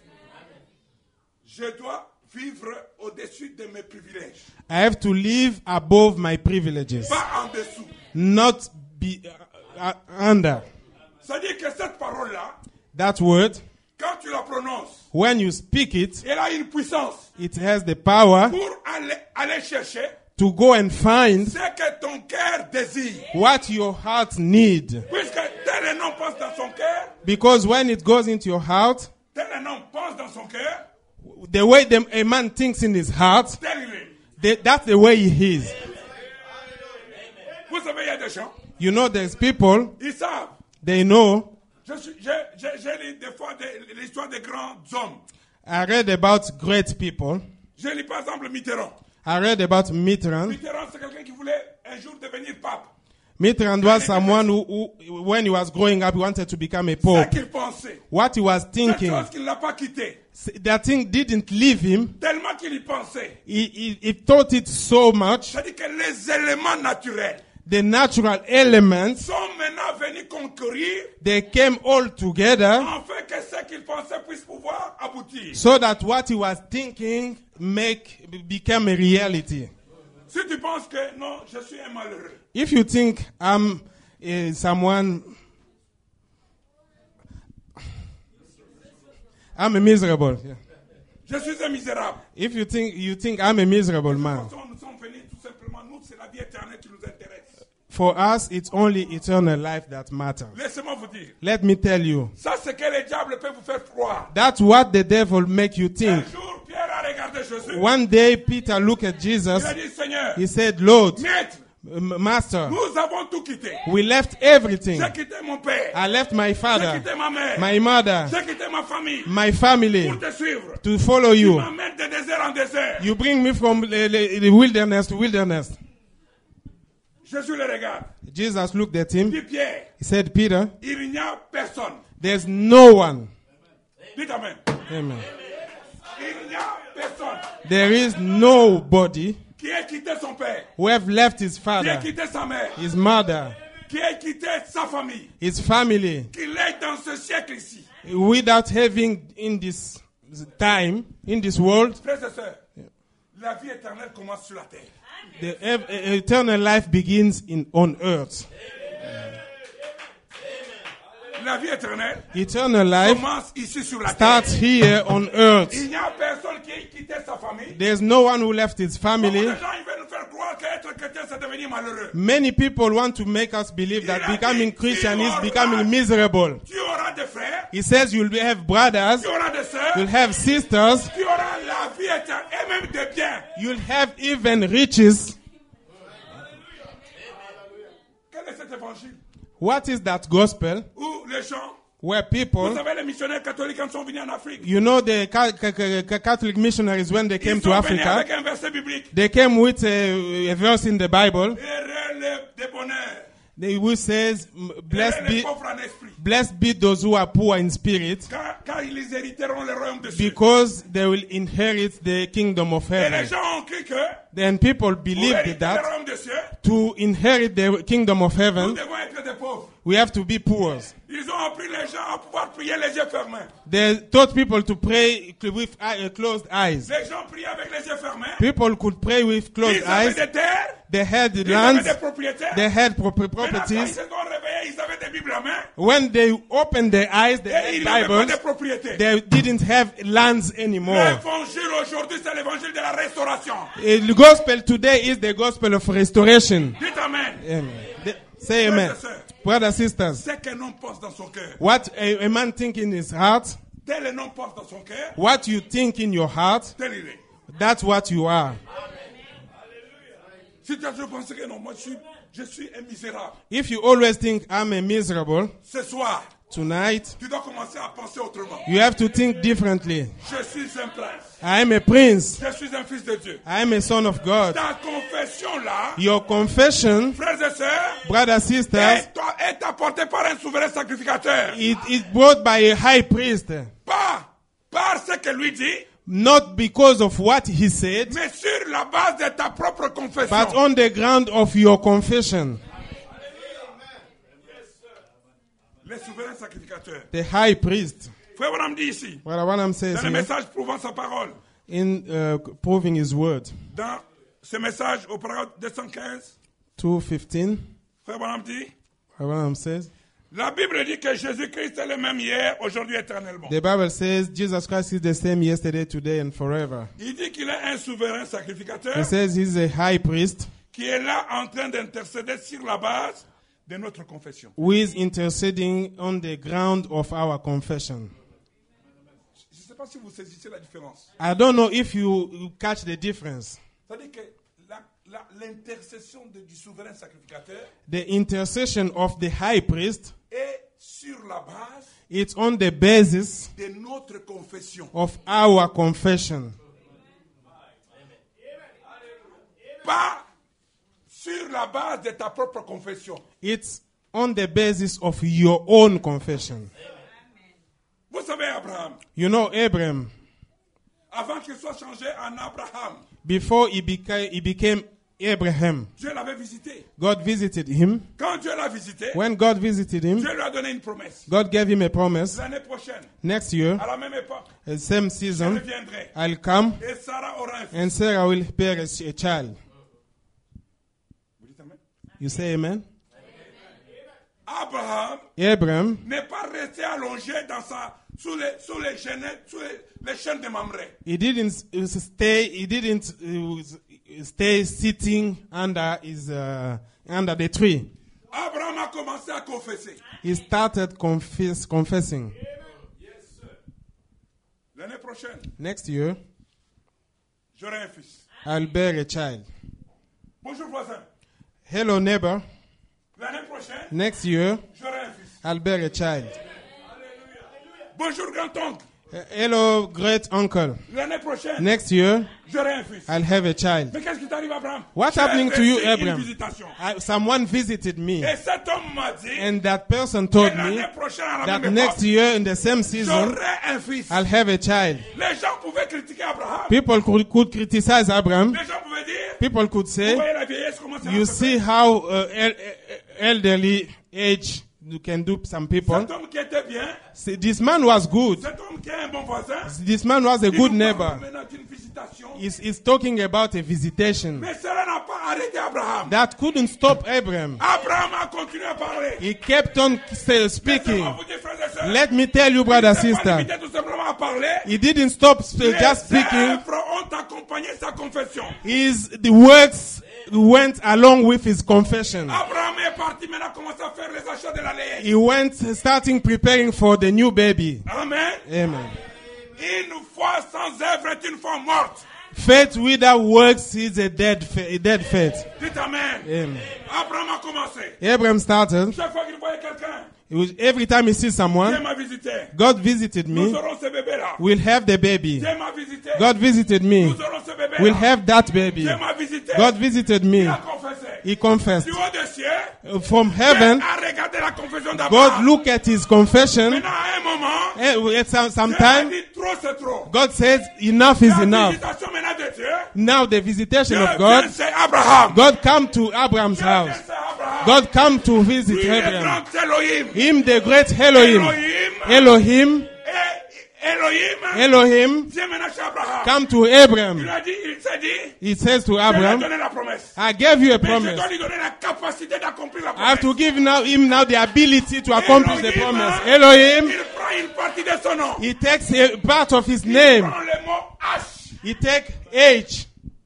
Je dois vivre au-dessus de mes privilèges. I have to live above my privileges, Pas en dessous. not be uh, uh, under. C'est-à-dire que cette parole-là, That word, quand tu la prononces, when you speak it, elle a une puissance it has the power pour aller, aller chercher to go and find ce que ton cœur désire. what your heart need. Puisque tel un homme pense dans son cœur, Because when it goes into your heart, tel un homme pense dans son cœur, the way the, a man thinks in his heart, tel il est. the, that's the way he is. Vous savez, il y a des gens, You know, there's people, ils savent. they know. Je suis- J'ai j'ai- j'ai lu des fois des- l'histoire des grands hommes. I read about great people. J'ai lu par exemple Mitterrand. I read about Mitterrand. Mitterrand, c'est quelqu'un qui voulait un jour devenir pape. Mitterrand was someone who, who, when he was growing up, he wanted to become a Ce pope. qu'il pensait. What he was Cette thinking, chose qui ne l'a pas quitté. that thing didn't leave him. Tellement qu'il y pensait. He, he, he thought it so much. C'est-à-dire que les éléments naturels The natural elements, sont maintenant venus concourir they came all together afin que ce qu'il pensait puisse pouvoir aboutir. so that what he was thinking make became a reality. Si tu penses que non, je suis un malheureux. If you think I'm uh, someone, I'm a miserable. Yeah. Je suis un misérable. If you think you think I'm a miserable man, Nous sommes venus tout simplement, nous, c'est la vie éternelle qui nous intéresse. for us it's only eternal life that matters. Laissez-moi vous dire, Let me tell you, ça c'est que le diable peut vous faire croire. that's what the devil make you Un think. jour, Pierre a regardé Jésus. One day Peter looked at Jesus. Il a dit, Seigneur, He said, Lord, Maître, m- Master, nous avons tout quitté. we left everything. J'ai quitté mon père. I left my J'ai father, quitté ma mère. my mother, J'ai quitté ma famille my family pour te suivre. to follow Tu you. m'emmènes de désert en désert. You bring me from the, the, the wilderness to wilderness. Jésus le regarde. Jesus looked at Il him. dit, Pierre, He said, Peter, il n'y a personne. there's no one. Dites Amen. Amen. Il n'y a personne There is nobody qui ait quitté son père, who have left his qui ait father, quitté sa mère, his mother, qui ait quitté sa famille, his family, qu'il est dans ce siècle ici. without having in this time, in this world, Frères et sœurs, la vie éternelle commence sur la terre. the ev- eternal life begins in on earth. La vie éternelle Eternal life commence ici sur la starts terre. here on earth. Il n'y a personne qui ait quitté sa famille. There's no one who left his Beaucoup family. de gens ils veulent nous faire croire qu'être chrétien c'est devenir malheureux. Many people want to make us believe that becoming Christian is becoming miserable. Tu auras des frères, He says you'll have brothers, tu auras des sœurs, you'll have sisters, tu auras la vie éternelle et même des biens. you'll have even riches. Quel est cet évangile What is that gospel? où les gens, Where vous people, savez les missionnaires catholiques quand ils sont venus en Afrique, you know the Ca- Ca- Ca- Catholic missionaries when they ils came sont to venus Africa, avec un verset biblique. they came with a, a verse in the Bible. Heureux les débonnaires, They which says, "M- blessed heureux les be, pauvres en esprit, blessed be those who are poor in spirit, car, car ils hériteront le royaume de Dieu. because they will inherit the kingdom of Et les heaven." gens ont cru que Then people pour believed hériter le that royaume de Dieu, to inherit the kingdom of nous heaven, devons être des pauvres. we have to be poor. Ils ont appris les gens à pouvoir prier les yeux fermés. They taught people to pray with eye- uh, closed eyes. Les gens priaient avec les yeux fermés. People could pray with closed Ils avaient eyes. des terres, They had ils avaient lands, des propriétaires. they had pro- Maintenant, quand ils properties. se sont réveillés, ils avaient des Bibles en main. When they opened their eyes, they Et had ils n'avaient pas de Bibles. propriété. They didn't have lands anymore. L'évangile aujourd'hui, c'est l'évangile de la restauration. Uh, The gospel today is the gospel of restoration. Dites Amen. Amen. The- Say amen. Brothers, sisters, C'est qu'un homme pense dans son cœur. what a, a man think in his heart, Tel un homme pense dans son cœur, what you think in your heart, tel il est. that's what you are. Si tu as toujours pensé que non, moi je suis, je suis un misérable. If you always think I'm a miserable, Ce soir, tonight tu dois commencer à penser autrement. you have to think differently. Je suis un prince. I'm a prince. Je suis un fils de Dieu. I'm a son of God. Ta confession là, Your confession, frères et sœurs, brothers, sisters, est, est apportée par un souverain sacrificateur. it is brought by a high priest. Pas par ce que lui dit, Not because of what he said, mais sur la base de ta propre confession. but on the ground of your confession. Les souverains sacrificateurs. The high priest. Frère Branham dit ici, What Abraham says dans le here, message prouvant sa parole, in uh, proving his word, dans ce message au paragraphe deux cent quinze, two fifteen, Frère Branham dit, Abraham says, la Bible dit que Jésus-Christ est le même hier, aujourd'hui, éternellement. the Bible says Jesus Christ is the same yesterday, today, and forever. Il dit qu'il est un souverain He sacrificateur says he's a high priest qui est là en train d'intercéder sur la base de notre confession. who is interceding on the ground of our confession. Je ne sais pas si vous saisissez la différence. I don't know if you catch the difference. C'est-à-dire que la- la- l'intercession de- du souverain sacrificateur The intercession of the high priest, est sur la base it's on the basis de notre confession. of our confession. Pas sur la base de ta propre confession. It's on the basis of your own confession. Vous savez, Abraham, You know, Abraham, avant qu'il soit changé en Abraham, before he became, he became Abraham, Dieu l'avait visité. God visited him. Quand Dieu l'a visité, When God visited him, Dieu lui a donné une promesse. God gave him a promise. L'année prochaine, Next year, à la même époque, the same je season, reviendrai. I'll come Et Sarah aura un fils. and Sarah will bear a, a child. Vous dites amen? You say amen? Abraham Abraham n'est pas resté allongé dans sa, sous les, sous les, chaînes, sous les, les chaînes de Mamré. He didn't uh, stay. He didn't uh, stay sitting under his uh, under the tree. Abraham a commencé à confesser. He started confess, confessing. L'année prochaine, Next year, j'aurai un fils. I'll bear a child. Bonjour voisin. Hello, neighbor. L'année prochaine, Next year, j'aurai un fils. I'll bear a child. Bonjour grand-oncle. Uh, hello, great uncle. L'année prochaine, Next year, j'aurai un fils. I'll have a child. Mais qu'est-ce qui t'arrive, Abraham? What's J'ai happening to you, reçu Abraham? Une visitation. I, someone visited me, Et cet homme m'a dit and that person que told me l'année prochaine, à la that même next époque, year in the same season, j'aurai un fils. I'll have a child. Les gens pouvaient critiquer Abraham. People could, could criticize Abraham. Les gens pouvaient dire, People could vous say, voyez la vieillesse, comment ça you va se see faire? how uh, el- elderly age you can do some people. Cet homme qui était bien, See, this man was good. cet homme qui est un bon voisin, This man was a il good nous neighbor. parle maintenant d'une visitation. He's, he's talking about a visitation Mais cela n'a pas arrêté Abraham. that couldn't stop Abraham. Abraham a continué à parler. He kept on say- Laissez-moi speaking. vous dire, frères et sœurs, Let me tell you, brother, il s'est pas sister, limité tout simplement à parler. he didn't stop uh, Les just speaking. œuvres ont accompagné sa confession. His the works went along with his confession. Abraham est parti maintenant commencer à faire les achats de la lait. He went starting preparing for the new baby. Amen. Amen. Une foi sans œuvre est une foi morte. Faith without works is a dead, fa- a dead faith. Dites amen. Amen. Abraham a commencé. Abraham started. Chaque fois qu'il voyait quelqu'un, It was, every time he sees Dieu someone, m'a visité. God visited Nous me. aurons ce bébé-là. We'll have the baby. Dieu m'a visité. God visited me. Nous aurons ce bébé-là. We'll have that baby. Dieu m'a visité. God visited Il me. a confessé. He confessed. Du haut des cieux, From Dieu heaven, a regardé la confession God d'Abraham. looked at his confession. Maintenant, à un moment, Eh, At some, Dieu some a time, dit trop c'est trop. God says, enough is La enough. visitation maintenant de Dieu, Now the visitation Dieu of vient, God, c'est Abraham. God come to Abraham's Dieu vient, house. c'est Abraham. God come to visit Lui, le Abraham. grand Elohim. Him, the great Elohim. Elohim. Elohim, Et Elohim. Elohim, Dieu maintenant chez Abraham. come to Il Abraham. a dit, il s'est dit, He says to je lui ai Abraham, donné la promesse. I gave you a Mais je promise. dois lui donner la capacité d'accomplir la I have promesse. to give now him now the ability to accomplish the Elohim, promise. Il Elohim, prend une partie de son nom. he takes a part of his Il name. prend le mot H. He take H,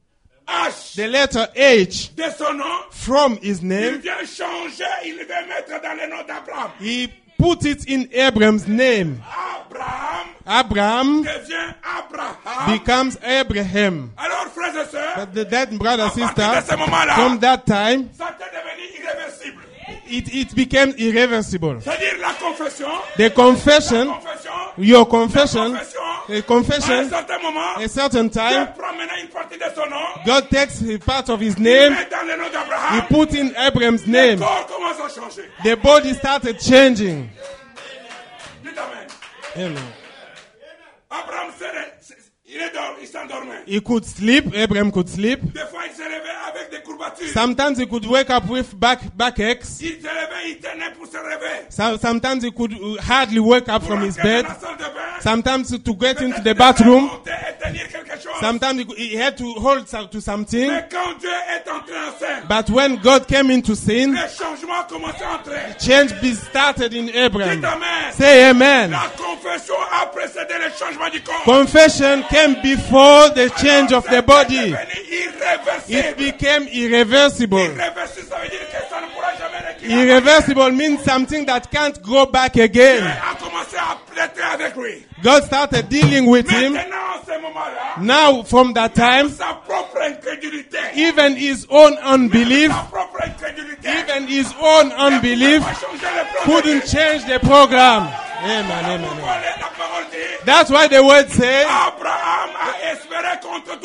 H the letter H de son nom. from his Il name. vient changer, il veut mettre dans le nom d'Abraham. He put it in Abraham's name. Abraham Abraham devient Abraham. becomes Abraham. Alors, frères et sœurs, But the, that brother, à partir de sister, ce moment-là, from that time, ça est devenu irréversible. it, it became irreversible. C'est-à-dire la confession, The confession, confession, your confession, confession, a à un confession, certain moment, a certain Dieu time, prend maintenant une partie de son nom, God takes a part of his il name, met dans le nom he d'Abraham, put in Abraham's le name. corps commence à changer. The body started changing. Dites amen. Amen. Abraham, s'est- il est dort, il s'endormait. He could sleep, Abraham could sleep. Des fois, il se réveille avec des courbatures. Sometimes he could wake up with back backaches. Il se réveille, il tenait pour se réveiller. So, sometimes he could uh, hardly wake up from his Pour entrer bed. dans la salle de bain, Sometimes to get into peut-être the il bathroom. devait monter et tenir quelque chose. Sometimes he could- he had to hold so- to something. Mais quand Dieu est entré en scène, But when God came into scene, les changements ont commencé à entrer. change be started in Dites Abraham. amen. Say amen. La confession a précédé le changement du corps. Confession came before the change of the body. C'est devenu irréversible. It became irreversible. Irréversible, ça veut dire que ça ne pourra jamais rééquilibrer. Irreversible means something that can't go back Dieu again. a commencé à traiter avec lui. God started dealing with him. Maintenant, en ce moment-là, Now, from that time, sa propre incrédulité, even his own unbelief, sa propre incrédulité, even his own unbelief va changer le plan de couldn't Dieu. change the program. Amen, amen, Pourquoi amen. la parole dit, That's why the word says, Abraham a espéré contre toute espérance.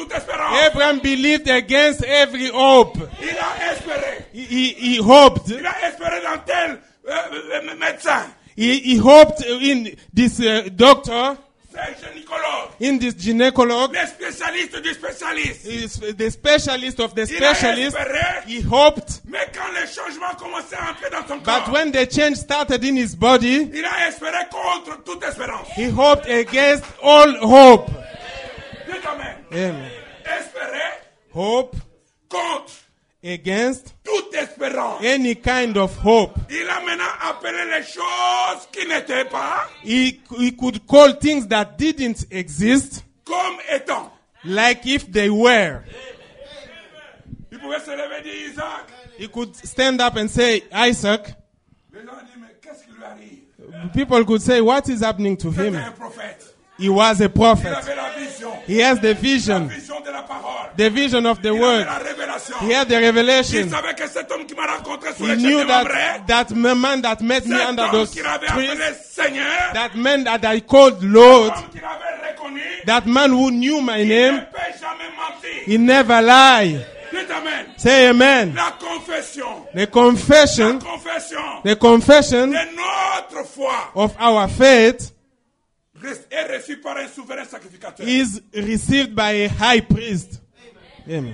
espérance. Abraham believed against every hope. Il a espéré. He, he, he hoped. Il a espéré dans tel euh, médecin. He, he hoped in this uh, doctor, C'est gynécologue. in this gynecologue, Les spécialistes du spécialiste. is the specialist of the Il a specialist. espéré. He hoped. Mais quand les changements commençaient à entrer dans son But corps, when the change started in his body, il a espéré contre toute espérance. he hoped against all hope. Dites Amen. Amen. Espérer Hope contre against toute espérance. any kind of hope. Il a maintenant appelé les choses qui n'étaient pas He, he could call things that didn't exist comme étant. like if they were. Il pouvait se lever et dire Isaac. He could stand up and say, Isaac. Les gens disent, mais qu'est-ce qui lui arrive? People could say, what is happening to C'était him? un prophète. He was a Il prophet. avait la vision. He has the La vision, vision de la parole. the vision of the Il avait word. la révélation. He had the Il revelation. savait que cet homme qui m'a rencontré sur He les knew chemins that marais, that man that met me cet under homme those qu'il avait trees, appelé Seigneur, that man that I called Lord, l'homme qu'il avait reconnu, that man who knew my il ne name, peut jamais mentir. he never lied. Dites Amen. Say amen. La confession. The La confession, confession the confession de notre foi of our faith est reçue par un souverain sacrificateur. is received by a high priest. Amen.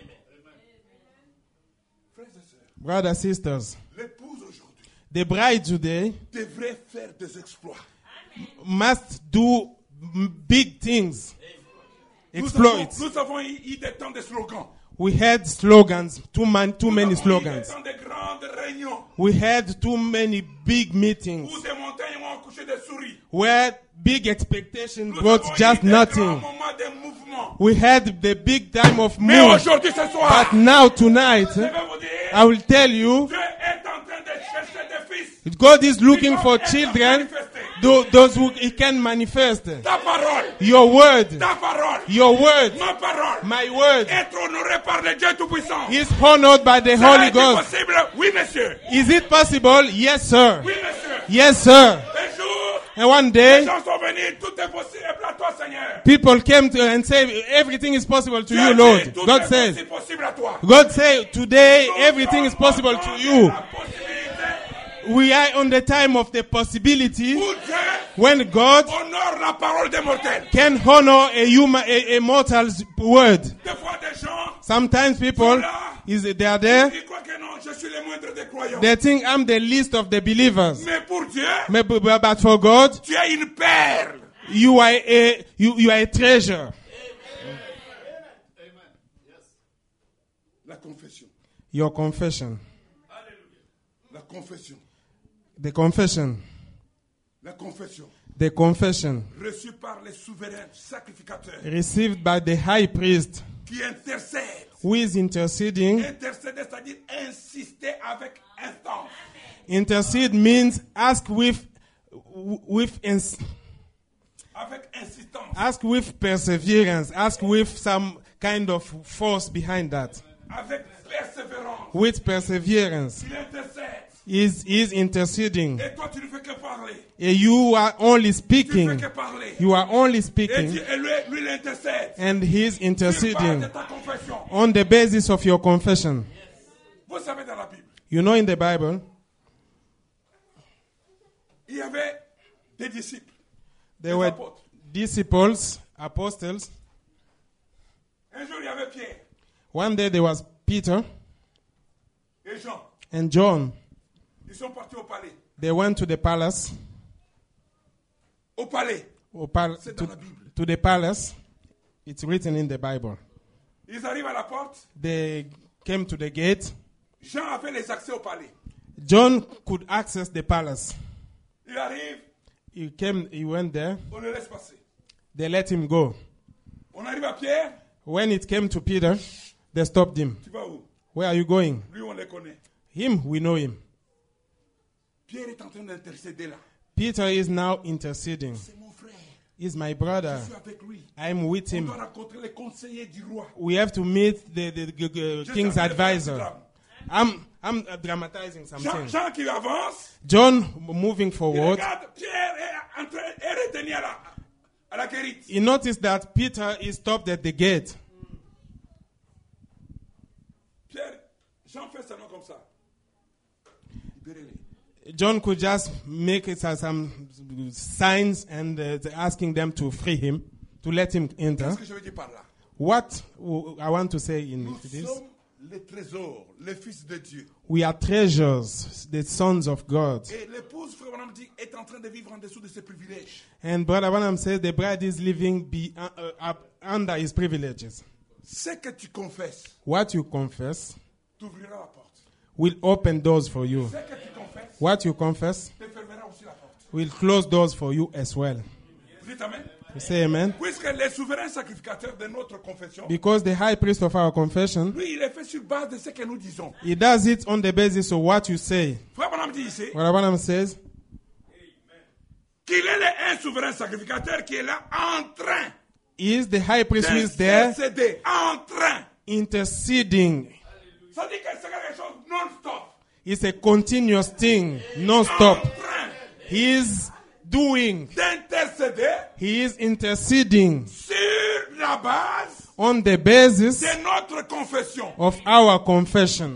Frères et sœurs, Brothers, sisters, l'épouse aujourd'hui the bride today devrait faire des exploits. must do m- big things. Nous avons, Exploits. nous avons eu, eu des temps de slogans. We had slogans, too, man, too Nous many avons eu des slogans. temps de grandes réunions We had too many big meetings où des montagnes ont accouché des souris. where big expectations Nous brought avons just eu des grands nothing. moments de mouvement. We had the big time of Mais move. aujourd'hui, ce soir, But now, tonight, je vais vous dire, I will tell you, Dieu est en train de chercher des fils. God is looking for children, tho- those who He can manifest. Ta parole, Your word, ta parole, your word, ma parole, my word être honoré par le Dieu Tout-Puissant. is honored by the Ça Holy est Ghost. possible? Oui, monsieur. Is it possible? Yes, sir. Oui, monsieur. Yes, sir. Un jour, And one les day, gens sont venus, tout est possible à toi, Seigneur. people came to and say, everything is possible to Dieu you, dit, Lord. tout God est says, possible possible à toi. God say, today Nous everything is sommes possible au temps to de you. la possibilité We are on the time of the possibility où Dieu when God honore la parole des mortels. can honor a human, a, a mortal's word. Des fois, des gens, Sometimes people, is they are there, ils croient que non, je suis le moindre des croyants. they think I'm the least of the believers. Mais pour Dieu, But but for God, tu es une perle. you are a, you, you are a treasure. La confession. Your confession. La confession. The confession. La confession. The confession Reçue par les souverains sacrificateurs received by the high priest qui intercèdent. who is interceding. Intercéder, c'est-à-dire insister avec instance. Intercede means ask with, with, ins- Avec insistance. ask with perseverance. Ask with some kind of force behind that. Avec persévérance. With perseverance. Il intercède. Is is interceding. Et toi, tu ne fais que parler. And you are only Tu ne fais speaking. que parler. You are only Et, speaking. Dieu- et lui, lui, il intercède. And he is Tu parles de interceding ta confession. on the basis of your confession. Vous savez, dans la Bible, You know, in the Bible, il y avait des disciples. there des were apôtres. disciples, apostles. Un jour, il y avait Pierre One day there was Peter et Jean. and John. Ils sont partis au palais. They went to the palace. Au palais. Or pal- C'est dans to, la Bible. to the palace. It's written in the Bible. Ils arrivent à la porte. They came to the gate. Jean avait les accès au palais. John could access the palace. Il arrive, He came. He went there. on le laisse passer. They let him go. On arrive à Pierre. When it came to Peter, they stopped him. Tu vas où? Where are you going? Lui, on le connaît. Him, we know him. Pierre est en train d'intercéder là. Peter is now interceding. C'est mon frère. He's my brother. Je suis avec lui. I'm with On him. doit rencontrer les conseillers du roi. We have to meet the, the, the, the Je king's suis en train de faire un advisor. drame. I'm I'm uh, dramatizing Jean, something. Jean qui avance. John moving Il forward. regarde, Pierre est, en train, est retenu à la, à la guérite. He noticed that Peter is stopped at the gate. Jean fait seulement comme ça. Libérez-les. John could just make it as some signs and uh, asking them to free him, to let him enter. Qu'est-ce que je veux dire par là? What w- I want to say in Nous this, sommes les trésors, les fils de Dieu. we are treasures, the sons of God. Et l'épouse, frère Branham dit, est en train de vivre en dessous de ses privilèges. And Brother Branham says the bride is living be, uh, uh, up under his privileges. Ce que tu confesses What you confess t'ouvrira la porte. will open doors for you. Ce que tu confesses What you confess te fermera aussi la porte. will close doors for you as well. Vous dites amen? You say amen? Puisque les souverains sacrificateurs de notre confession, Because the high priest of our confession, lui, il est fait sur base de ce que nous disons. he does it on the basis of what you say. Frère Branham dit ici Brother Branham says qu'il est le- un souverain sacrificateur qui est là en train he is the high priest who is there d'intercéder, en train. interceding. Ça dit que c'est quelque chose non-stop. It's a continuous thing, En non-stop. train He is doing, d'intercéder he is interceding sur la base on the basis de notre confession. of our confession.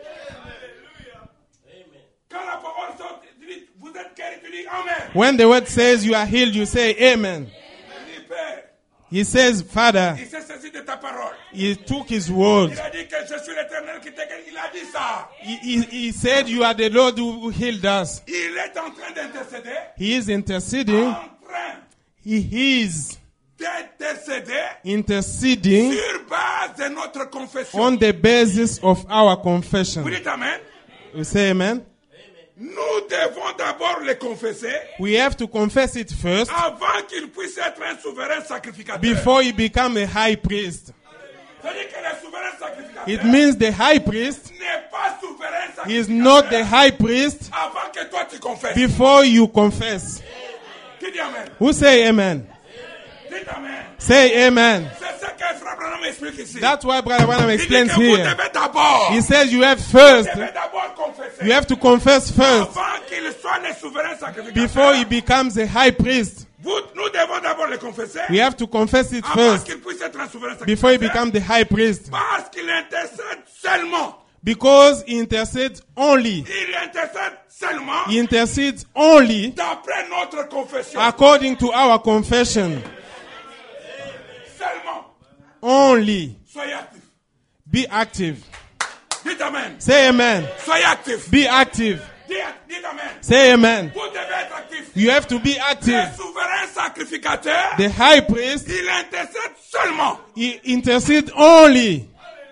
Quand la parole sort, tu dis, vous êtes guéris, tu dis Amen. When the word says you are healed, you say amen. Il dit, Père, He says, Father, il s'est saisi de ta parole. he took his word. Il a dit que je suis l'éternel qui t'a guéri. Il a dit ça. He, he, he said, you are the Lord who healed us. Il est en train d'intercéder. He is interceding. En train He is d'intercéder interceding sur base de notre confession. on the basis of our confession. Vous dites Amen. We say amen. Nous devons d'abord le confesser We have to confess it first avant qu'il puisse être un souverain sacrificateur. before he become a high priest. C'est-à-dire que le souverain sacrificateur It means the high priest n'est pas souverain he is sacrificateur not the high priest avant que toi tu confesses. before you confess. Qui dit Amen? Who say amen? Dites Amen. Say amen. C'est ce que Frère Branham explique ici. That's why Brother Branham Il dit explains que vous here. devez d'abord, He says you have vous first, devez d'abord confesser you have to confess first avant qu'il soit le souverain sacrificateur. before he becomes a high priest. Vous, nous devons d'abord le confesser We have to confess it avant first qu'il puisse être un souverain before he sacrificateur. becomes the high priest. Parce qu'il intercède seulement. Because he intercedes only. Il intercède seulement He intercedes only d'après notre confession. according to our confession. Seulement. Only. Soyez actifs. Be active. Dites Amen. Say amen. Soyez actifs. Be active. Dites, dites Amen. Say amen. Vous devez être actifs. You have to be Le active. souverain sacrificateur, The high priest, il intercède seulement. he intercedes only.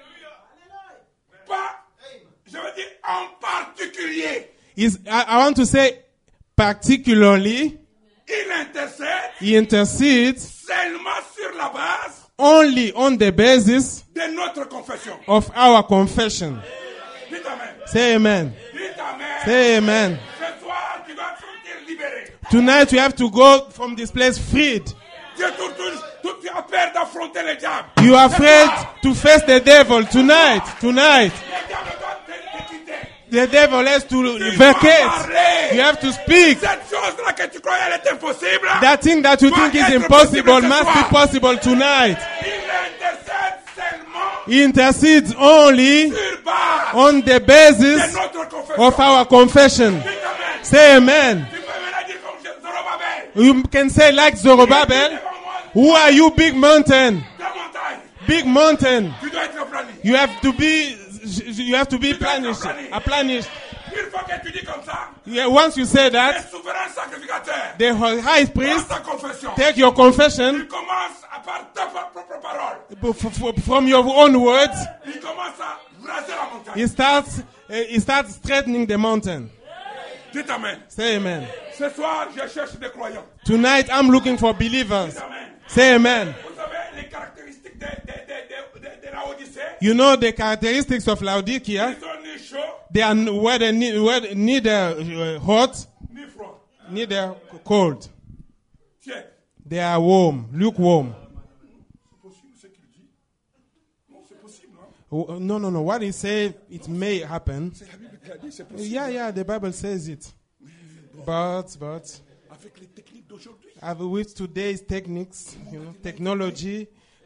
Pas, je veux dire en particulier. Is I, I want to say particularly, Il intercède he intercedes seulement sur la base only on the basis de notre confession. of our confession. Dites Amen. Say amen. Dites Amen. Say amen. Ce soir, tu dois sortir libéré. Tonight you have to go from this place freed. Tu, tu, tu, tu, tu as peur d'affronter le diable. You are Ce afraid soir, to face the devil tonight. Tonight. le diable doit te, te quitter. The devil has to Tu dois vacate. parler. You have to speak. Cette chose-là que tu croyais elle est impossible, That thing that you think is impossible must be possible tonight. il intercède seulement He intercedes only sur base on the de basis notre confession. of our confession. Dites Amen. Say amen. Tu peux maintenant dire comme Zorobabel. You can say like Zorobabel, Devant moi, who are you, big mountain? ta montagne. Big mountain. Tu dois être plané. You have to be, you have to be planished, uh, planished. Une fois que tu dis comme ça, Yeah, once you say le that, souverain sacrificateur, the high dans priest ta confession, take your confession il commence à par ta propre parole. f- f- from your own words. Il commence à raser la montagne. He starts, uh, he starts straightening the mountain. Dites Amen. Say amen. Ce soir, je cherche des croyants. Tonight I'm looking for believers. Dites Amen. Say amen. Vous savez les caractéristiques de, de, de, de, de, de la Odyssée? You know the characteristics of Laodicea. Ils sont ni chauds, They are n- whether, ne- whether neither uh, hot, ni froids. neither cold. Tiens, They are warm, lukewarm. c'est possible ce qu'il dit? Non, c'est possible, hein? Oh, no, no, no. What he said, it may happen. C'est la Bible qui a dit, c'est possible. Yeah, yeah, the Bible says it. But, but, Avec les techniques d'aujourd'hui. uh, with today's techniques, you know, technology,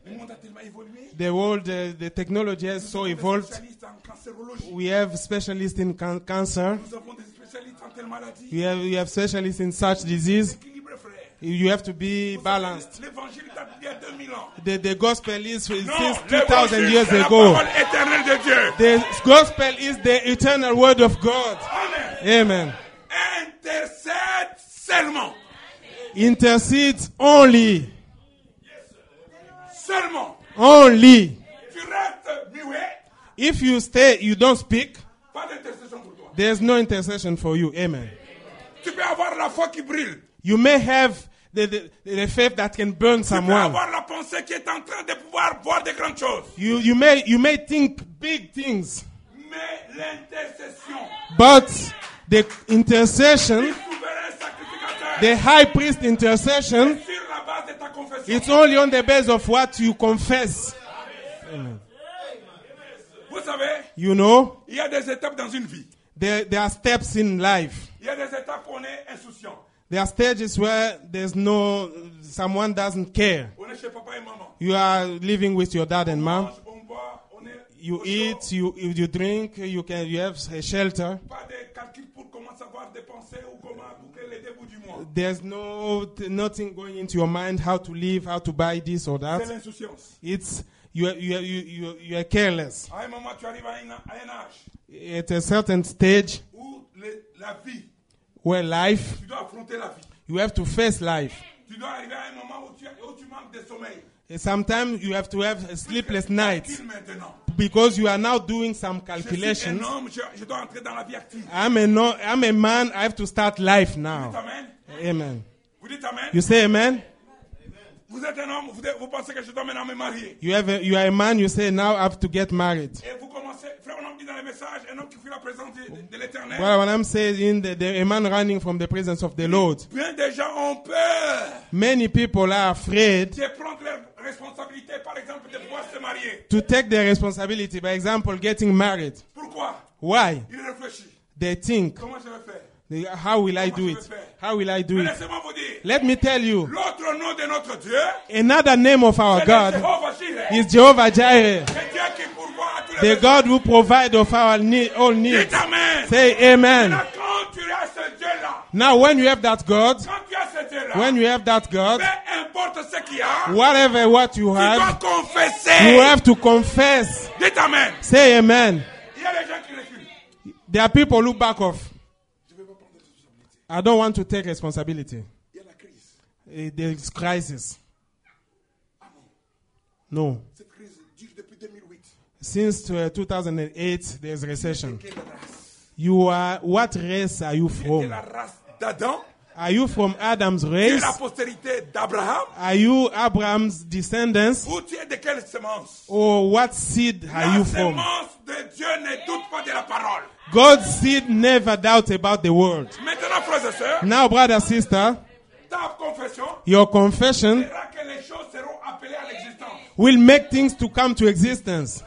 Le monde a tellement évolué. The world, uh, the technology has so Nous avons des evolved. spécialistes en cancérologie. We have specialists in can- cancer. Nous avons des spécialistes en telle maladie. We have, we have specialists in such disease. Équilibre, frère. You have to be Vous balanced. savez, l'évangile date d'il y a deux mille ans. The, the gospel is since Non, two thousand l'évangile, years c'est la ago. parole éternelle de Dieu. The gospel is the eternal word of God. Amen. Amen. Intercède seulement. Intercede only. Seulement. Only. Tu restes muet. If you stay, you don't speak, Pas d'intercession pour toi. there's no intercession for you. Amen. Tu peux avoir la foi qui brille. You may have the, the, the faith that can burn Tu peux someone. avoir la pensée qui est en train de pouvoir voir de grandes choses. You, you, may, you may think big things, Mais l'intercession, but the intercession, le souverain sacrificateur, the high priest intercession, sur la base de ta confession. it's only on the base of what you confess. Vous savez, You know, il y a des étapes dans une vie. there, there are steps in life. Il y a des étapes où on est insouciant. There are stages where there's no, someone doesn't care. On est chez papa et maman. You are living with your dad and On mom. mange, on boit, on est You au chaud. eat, you, you drink, you can, you have a shelter. Pas de calcul pour comment savoir dépenser ou comment boucler les débuts du mois. There's no, nothing going into your mind how to live, how to buy this or C'est that. l'insouciance. It's, you are, you are, you, you, you are careless. À un moment, tu arrives à un, à un âge At a certain stage où le- la vie, where life, tu dois affronter la vie. you have to face life. Tu dois arriver à un moment où tu, où tu manques de sommeil. Sometimes you have to have a sleepless night Calcule maintenant. because you are now doing some Je suis calculations. un homme, je, je dois entrer dans la vie active. I'm a, no, I'm a man, I have to start life now. Amen. Amen. Vous dites Amen. You say amen? Vous êtes un homme, vous, vous pensez que je dois maintenant me marier. You, have a, you are a man, you say now I have to get married. Et vous commencez, frère, on dit dans les messages, un homme qui fuit la présence de, de, de l'éternel. Well, when I'm saying the, the, a man running from the presence of the Lord, Bien des gens ont peur many people are afraid de prendre leurs responsabilités, par exemple, de pouvoir se marier. to take their responsibility. By example, getting married. Pourquoi? Why? Il réfléchit. They think, Comment je vais faire? they- how will I do it? How will I do Mais it? laissez-moi vous dire, Let me tell you, l'autre nom de notre Dieu, another name of our c'est le God Jéhovah Jireh. is Jehovah Jireh, C'est Dieu qui pourvoit à tous les the God who provides of our need, all needs. Dites Amen. Say amen. Maintenant, quand tu as ce Dieu-là, Now, when you have that God, quand tu as ce Dieu-là, when you have that God, peu importe ce qu'il y a, whatever what you tu dois have, confesser. you have to confess. Dites Amen. Say amen. Il y a des gens qui reculent. There are people who back off. Je ne vais pas prendre de responsabilité. I don't want to take responsibility. Il y a la crise. Eh, There is crisis. No. Cette crise dure depuis deux mille huit. Since uh, two thousand eight, there's recession. Quelle race? You are, what race are you C'est from? la race d'Adam. Are you from Adam's Tu es race? la postérité d'Abraham. Are you Abraham's descendants? Ou tu es de quelle semence? Or what seed are La you from? semence de Dieu ne doute pas de la parole. God's seed never doubt about the word. Maintenant, frères et sœurs, Now, brother, sister, ta confession your confession fera que les choses seront appelées à l'existence. will make things to come to existence.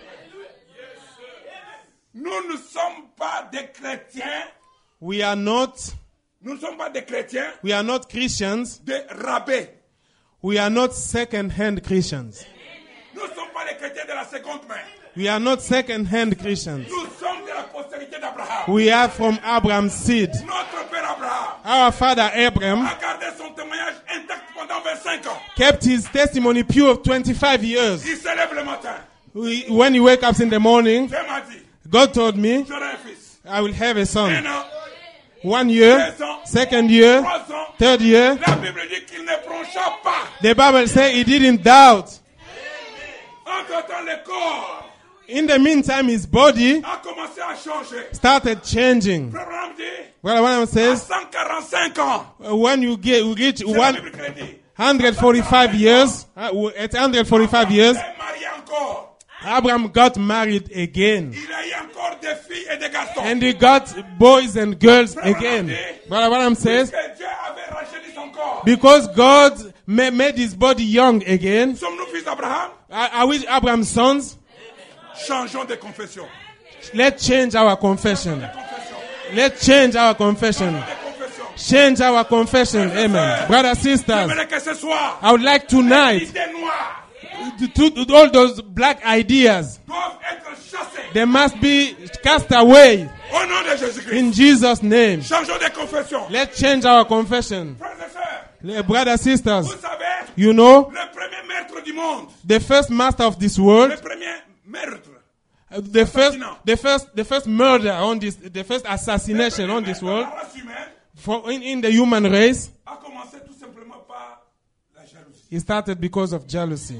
Nous ne sommes pas des chrétiens. We are not, Nous ne sommes pas des chrétiens we are not Christians. de rabais. We are not second-hand Christians. Nous ne sommes pas les chrétiens de la seconde main. We are not second-hand Christians. Nous sommes de la postérité d'Abraham. We are from Abraham's seed. Notre père Abraham Our father Abraham a gardé son témoignage intact pendant vingt-cinq ans. kept his testimony pure twenty-five years. Il se lève le matin. We, when he wakes up in the morning, Dieu m'a dit, God told me j'aurai un fils. I will have a Un son. an, One year, second year, trois ans. third year. La Bible dit qu'il ne broncha pas. The Bible says he didn't doubt. Entre-temps, le corps In the meantime, his body a commencé à changer. started changing. Frère Abraham dit, Well, one à says, cent quarante-cinq ans, uh, when you get you reach c'est la one Bible qui le dit. hundred forty-five years, uh, w- at one hundred forty-five years, Il est marié encore. Abraham got married again. Il a eu encore des filles et des garçons. And he got boys and girls again. Brother Branham says, Parce que Dieu avait rajeuni son corps. because God ma- made his body young again, Sommes-nous fils d'Abraham? are, are we Abraham's sons? Changeons de confession. Let's change our confession. Confession. Let's change our confession. De confession. Change our confession. Amen. Brothers, sisters, J'aimerais que ce soir, I would like tonight, l'idée noire to, to all those black ideas, doivent être chassés. they must be cast away Au nom de Jésus-Christ. in Jesus' name. Changeons de confession. Let's change our confession. Frères et sœurs, Uh, Brothers, sisters, vous savez, you know, le premier maître du monde, the first master of this world, le premier meurtre, uh, the first, the first, the first murder on this, the first assassination on this world, la race humaine, for in, in the human race, a commencé tout simplement par la jalousie. it started because of jealousy.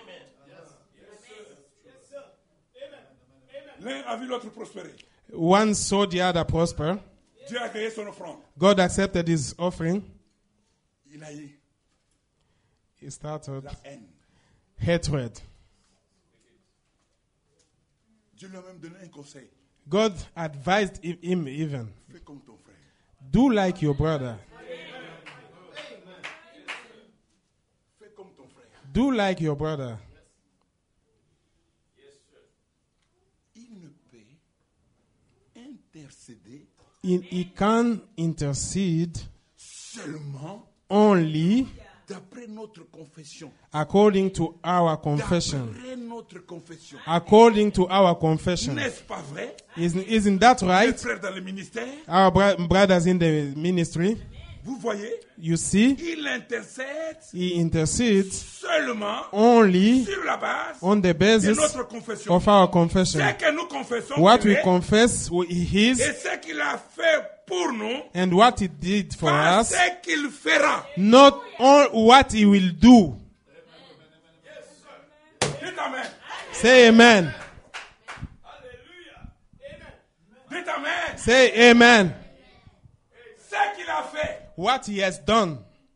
L'un a vu l'autre prospérer. One saw the other prosper. Dieu a créé son offrande. God accepted his offering. Il a eu He started la haine. hatred. Dieu lui a même donné un conseil. God advised hi- him even, Fais comme ton frère. do like your brother. Fais comme ton frère. Do like your brother. Il ne peut intercéder He, he can intercede seulement only d'après notre confession. according to our confession. D'après notre confession. According to our confession. N'est-ce pas vrai? Isn't, isn't that Les right? frères dans le ministère, Our bro- brothers in the ministry, vous voyez, you see, il intercède he intercedes seulement only sur la base on the de basis notre confession. of our confession. Ce que nous confessons What qu'il we est, confess he is et ce qu'il a fait pour nous, and what he did for pas us, ce qu'il fera. not all what he will do. Dites Amen. Say amen. Dites Amen. Say amen. Ce qu'il a fait, What he has done,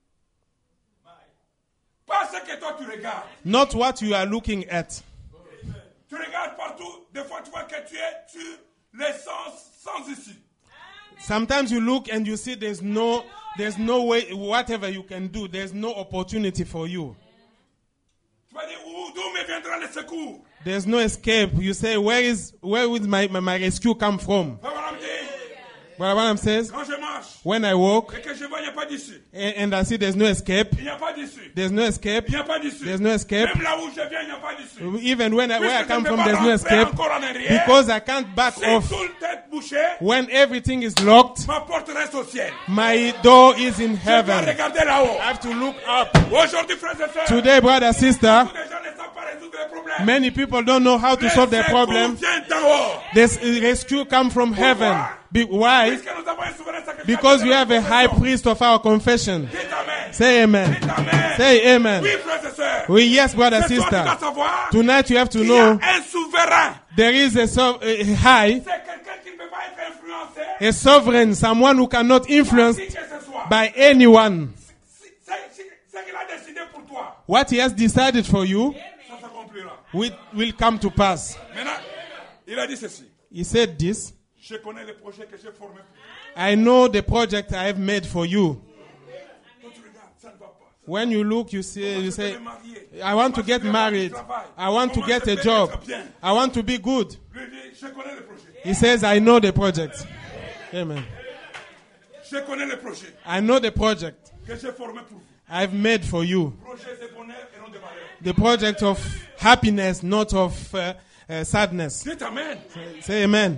pas ce que toi tu regardes. not what you are looking at. Tu regardes partout, des fois tu vois que tu es sur les sens sans issue. Sometimes you look and you see there's no there's no way, whatever you can do, there's no opportunity for you. Tu vas dire, où, d'où me viendra le secours? There's no escape. You say, where is where will my, my, my rescue come from? Frère Branham dit, Brother Branham says, quand je marche when I walk et que je vois, il n'y a pas d'issue. and, and I see there's no escape, Il n'y a pas d'issue. there's no escape. Il n'y a pas d'issue. There's no escape. Même là où je viens, il n'y a pas d'issue. Even when I, where I Puisque come je ne from, peux there's pas no rentrer escape encore en arrière. because I can't back Si off. toute tête bouchée, When everything is locked, ma porte reste au ciel. my door is in Je dois heaven. regarder là-haut. I have to look up. Aujourd'hui, frères et sœurs, Today, brother, sister, beaucoup de gens ne savent pas résoudre les problèmes. many people don't know how to Le solve their secours problem. vient d'en haut. This rescue come from heaven. Be, why? Puisque nous avons un souverain sacrificateur Because we de have a notre high confession. priest of our confession. Dites Amen. Say amen. Dites Amen. Say amen. Oui, frères et sœurs. Oui, yes, brother, C'est toi qui dois sister. savoir Tonight you have to qu'il y a know un souverain. there is a, sov- a high, C'est quelqu'un qui ne peut pas être influencé a sovereign, someone who cannot influence qui que ce soit. by anyone. Si- c'est- c'est- Ce qu'il a décidé pour toi, What he has decided for you ça s'accomplira. will, will come to pass. Maintenant, il a dit ceci. He said this. Je connais les projets que j'ai formés pour toi. I know the project I have made for you. Quand tu regardes, ça ne va pas. When you look, you see, you say, Je vais me marier. I want to Comment get je vais married. avoir du travail? I want to Comment get je a vais job. être bien? I want to be good. Lui dit, je connais les projets. He says, I know the project. Amen. Je connais les projets I know the project que j'ai formés pour vous. I've made for you. Projets de bonheur et non de malheur. The project of happiness, not of uh, uh, sadness. Dites Amen. Say amen.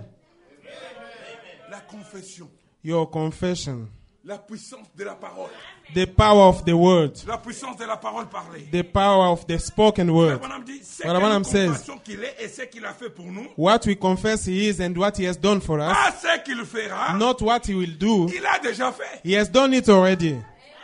La confession, Your confession. la puissance de la parole, The power of the word. la puissance de la parole parlée. The power of the spoken word. Madame dit, c'est Voilà, que madame nous says. confessons qu'il est et ce qu'il a fait pour nous, What we confess he is and what he has done for us. pas ce qu'il fera, Not what he will do. il a déjà fait. He has done it already.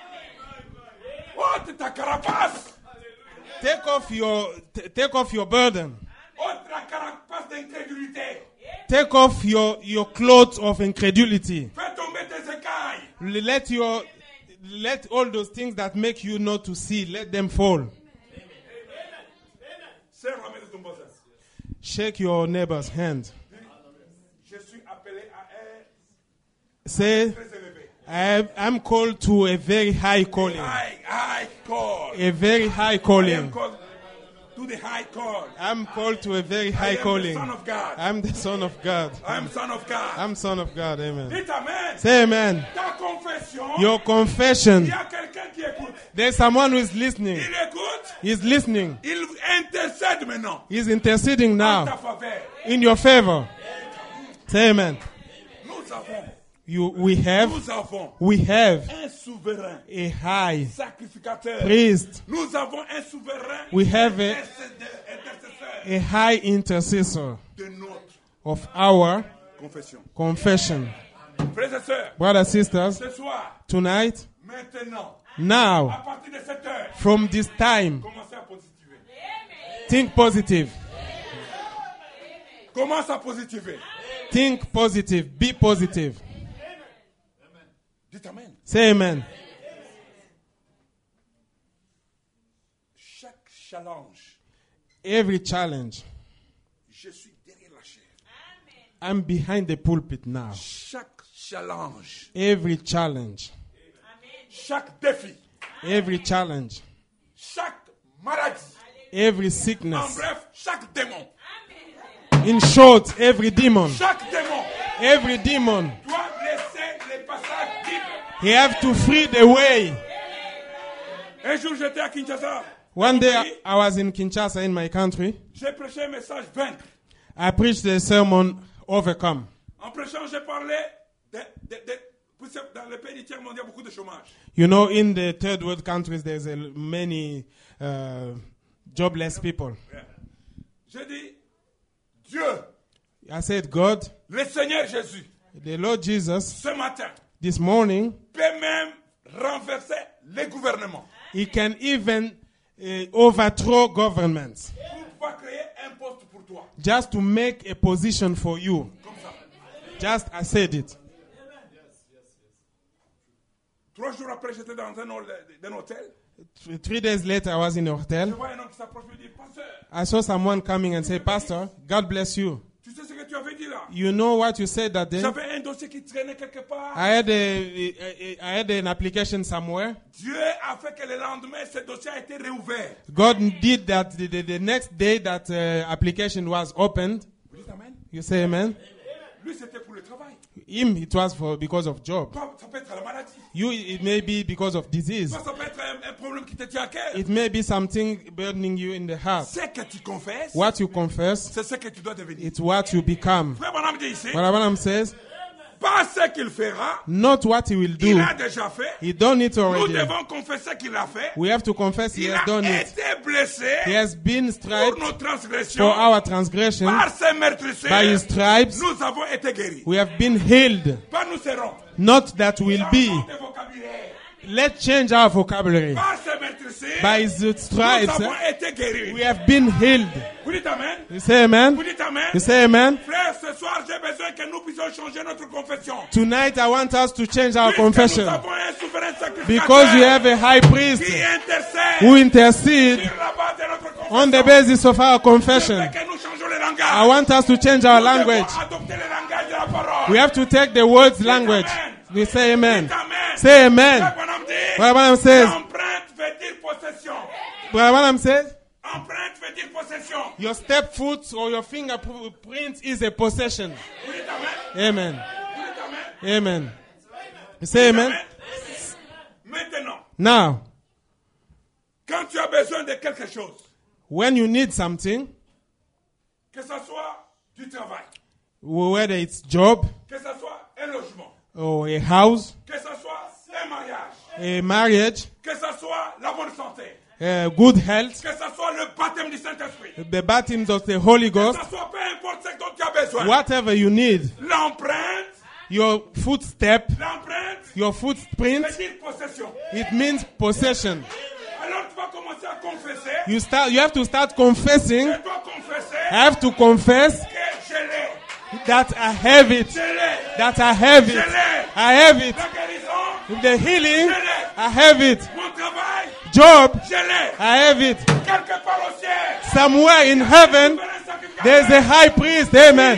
Ôte ta carapace, Take off your, t- take off your burden. ôte la carapace d'incrédulité. Take off your, your clothes of incredulity. Fais tomber tes écailles. Let your, let all those things that make you not to see, let them fall. Serre la main de ton voisin. Shake your neighbor's hand. Je suis appelé à être Say, très élevé. I, I'm called to a very high calling. High, high call. A very high I am calling. called to the high call. I'm called to a very high I am calling. the son of God. I'm the son of God. I am son of God. I'm son of God. Amen. Dites amen. Say amen. Ta confession. Your confession. Il y a quelqu'un qui écoute. There's someone who is listening. Il écoute. He's listening. Il intercède maintenant. He's interceding En ta now faveur. in your favor. Say amen. Nous avons. You, we have, Nous avons we have un souverain a high sacrificateur. priest. Nous avons un souverain We have a, intercesseur a high intercessor de notre of our confession. confession. Frères et sœurs, Brothers, sisters, ce soir, tonight, maintenant, à now, partir de cette heure, from this time, commencez à positiver. think positive. Commence à positiver. Think positive. Be positive. Dites amen. Say amen. Chaque challenge, Every challenge, je suis derrière la chair. I'm behind the pulpit now. Chaque challenge, Every challenge, chaque défi, every challenge, chaque maladie, every en sickness. bref, chaque démon, In short, every demon, chaque démon every demon, doit laisser les passages libres. he have to free the way. Un jour, j'étais à Kinshasa. One day I- I was in Kinshasa in my country. J'ai prêché un message vaincre. I preached the sermon Overcome. En prêchant, j'ai parlé de, de, de, vous savez, dans les pays du tiers monde, il y a beaucoup de chômage. You know, in the third world countries, there's a, many uh, jobless people. J'ai dit, Dieu, I said, God, le Seigneur Jésus, the Lord Jesus, ce matin, this morning, peut même renverser les gouvernements he can even uh, overthrow governments pour pouvoir créer un poste pour toi. just to make a position for you. Comme ça. Just I said it. Trois jours après, j'étais dans un, hôtel- un hôtel. Th- Three days later, I was in a Je hotel. vois un homme qui s'approche et me dit, Pasteur, I saw someone coming and say, Pastor, God bless you. tu sais ce que tu avais dit là? You know what you said that day? J'avais un dossier qui traînait quelque part. I had a, I I had an application somewhere. Dieu a fait que le lendemain, ce dossier a été réouvert. God did that the, the, the next day that uh, application was opened. Vous dites Amen? You say amen? Lui, c'était pour le travail. Him, it was for because of job. Toi, ça peut être la maladie. You, it may be because of disease. Toi, ça peut être un, un problème qui te tient à cœur. It may be something burdening you in the heart. Ce que tu confesses, What you confess, c'est ce que tu dois devenir. it's what you become. Frère Branham dit ici, What Abraham says, pas ce qu'il fera, not what he will il do. a déjà fait. He done it Nous already. devons confesser qu'il a fait. We have to confess he Il has a done it. été blessé He has been pour striped nos for transgressions. our transgression. Par ses meurtrissures, By his stripes, nous avons été guéris. we have been healed. Pas nous serons. Not that will be. Changement de vocabulaire. Let's change our vocabulary. Par ses meurtrissures, By his nous stripes, avons eh, été guéris. we have been healed. Vous dites Amen? You say amen? Vous dites Amen? You say amen? Frère, ce soir, j'ai besoin que nous puissions changer notre confession. Tonight I want us to change our Puisque confession. nous avons un souverain sacrificateur Because we have a high priest qui intercède who intercede sur la base de notre confession. on the basis of our Je confession. veux que nous changeons le langage. I want us to change our Nous devons language. adopter le langage de la parole. We have to take the words language. We say amen. Say amen. Frère Branham dit, Brother Branham says, empreinte veut dire possession. Brother Branham says, Empreinte veut dire possession. your step foot or your fingerprint is a possession. Vous dites Amen? Amen. Vous dites Amen? Amen. You say amen? Amen? Maintenant, Now, quand tu as besoin de quelque chose, when you need something, que ce soit du travail, whether it's job que ce soit un logement, or a house, que ce soit un mariage, a marriage, que ce soit la bonne santé, uh, good health, que ce soit le baptême du Saint-Esprit, the baptism of the Holy que Ghost, ce soit peu importe ce dont tu as besoin, whatever you need, l'empreinte, your footstep, l'empreinte your footprint, veut dire possession. it means possession. Alors tu vas commencer à confesser, You start. You have to start confessing. tu dois confesser I have to confess que je l'ai, that I have it. je l'ai, That I have je it. l'ai, I have it. la guérison, The healing, je l'ai, I have it. mon travail, Job, je l'ai, I have it. quelque part au ciel, Somewhere in heaven, there's a high priest, amen,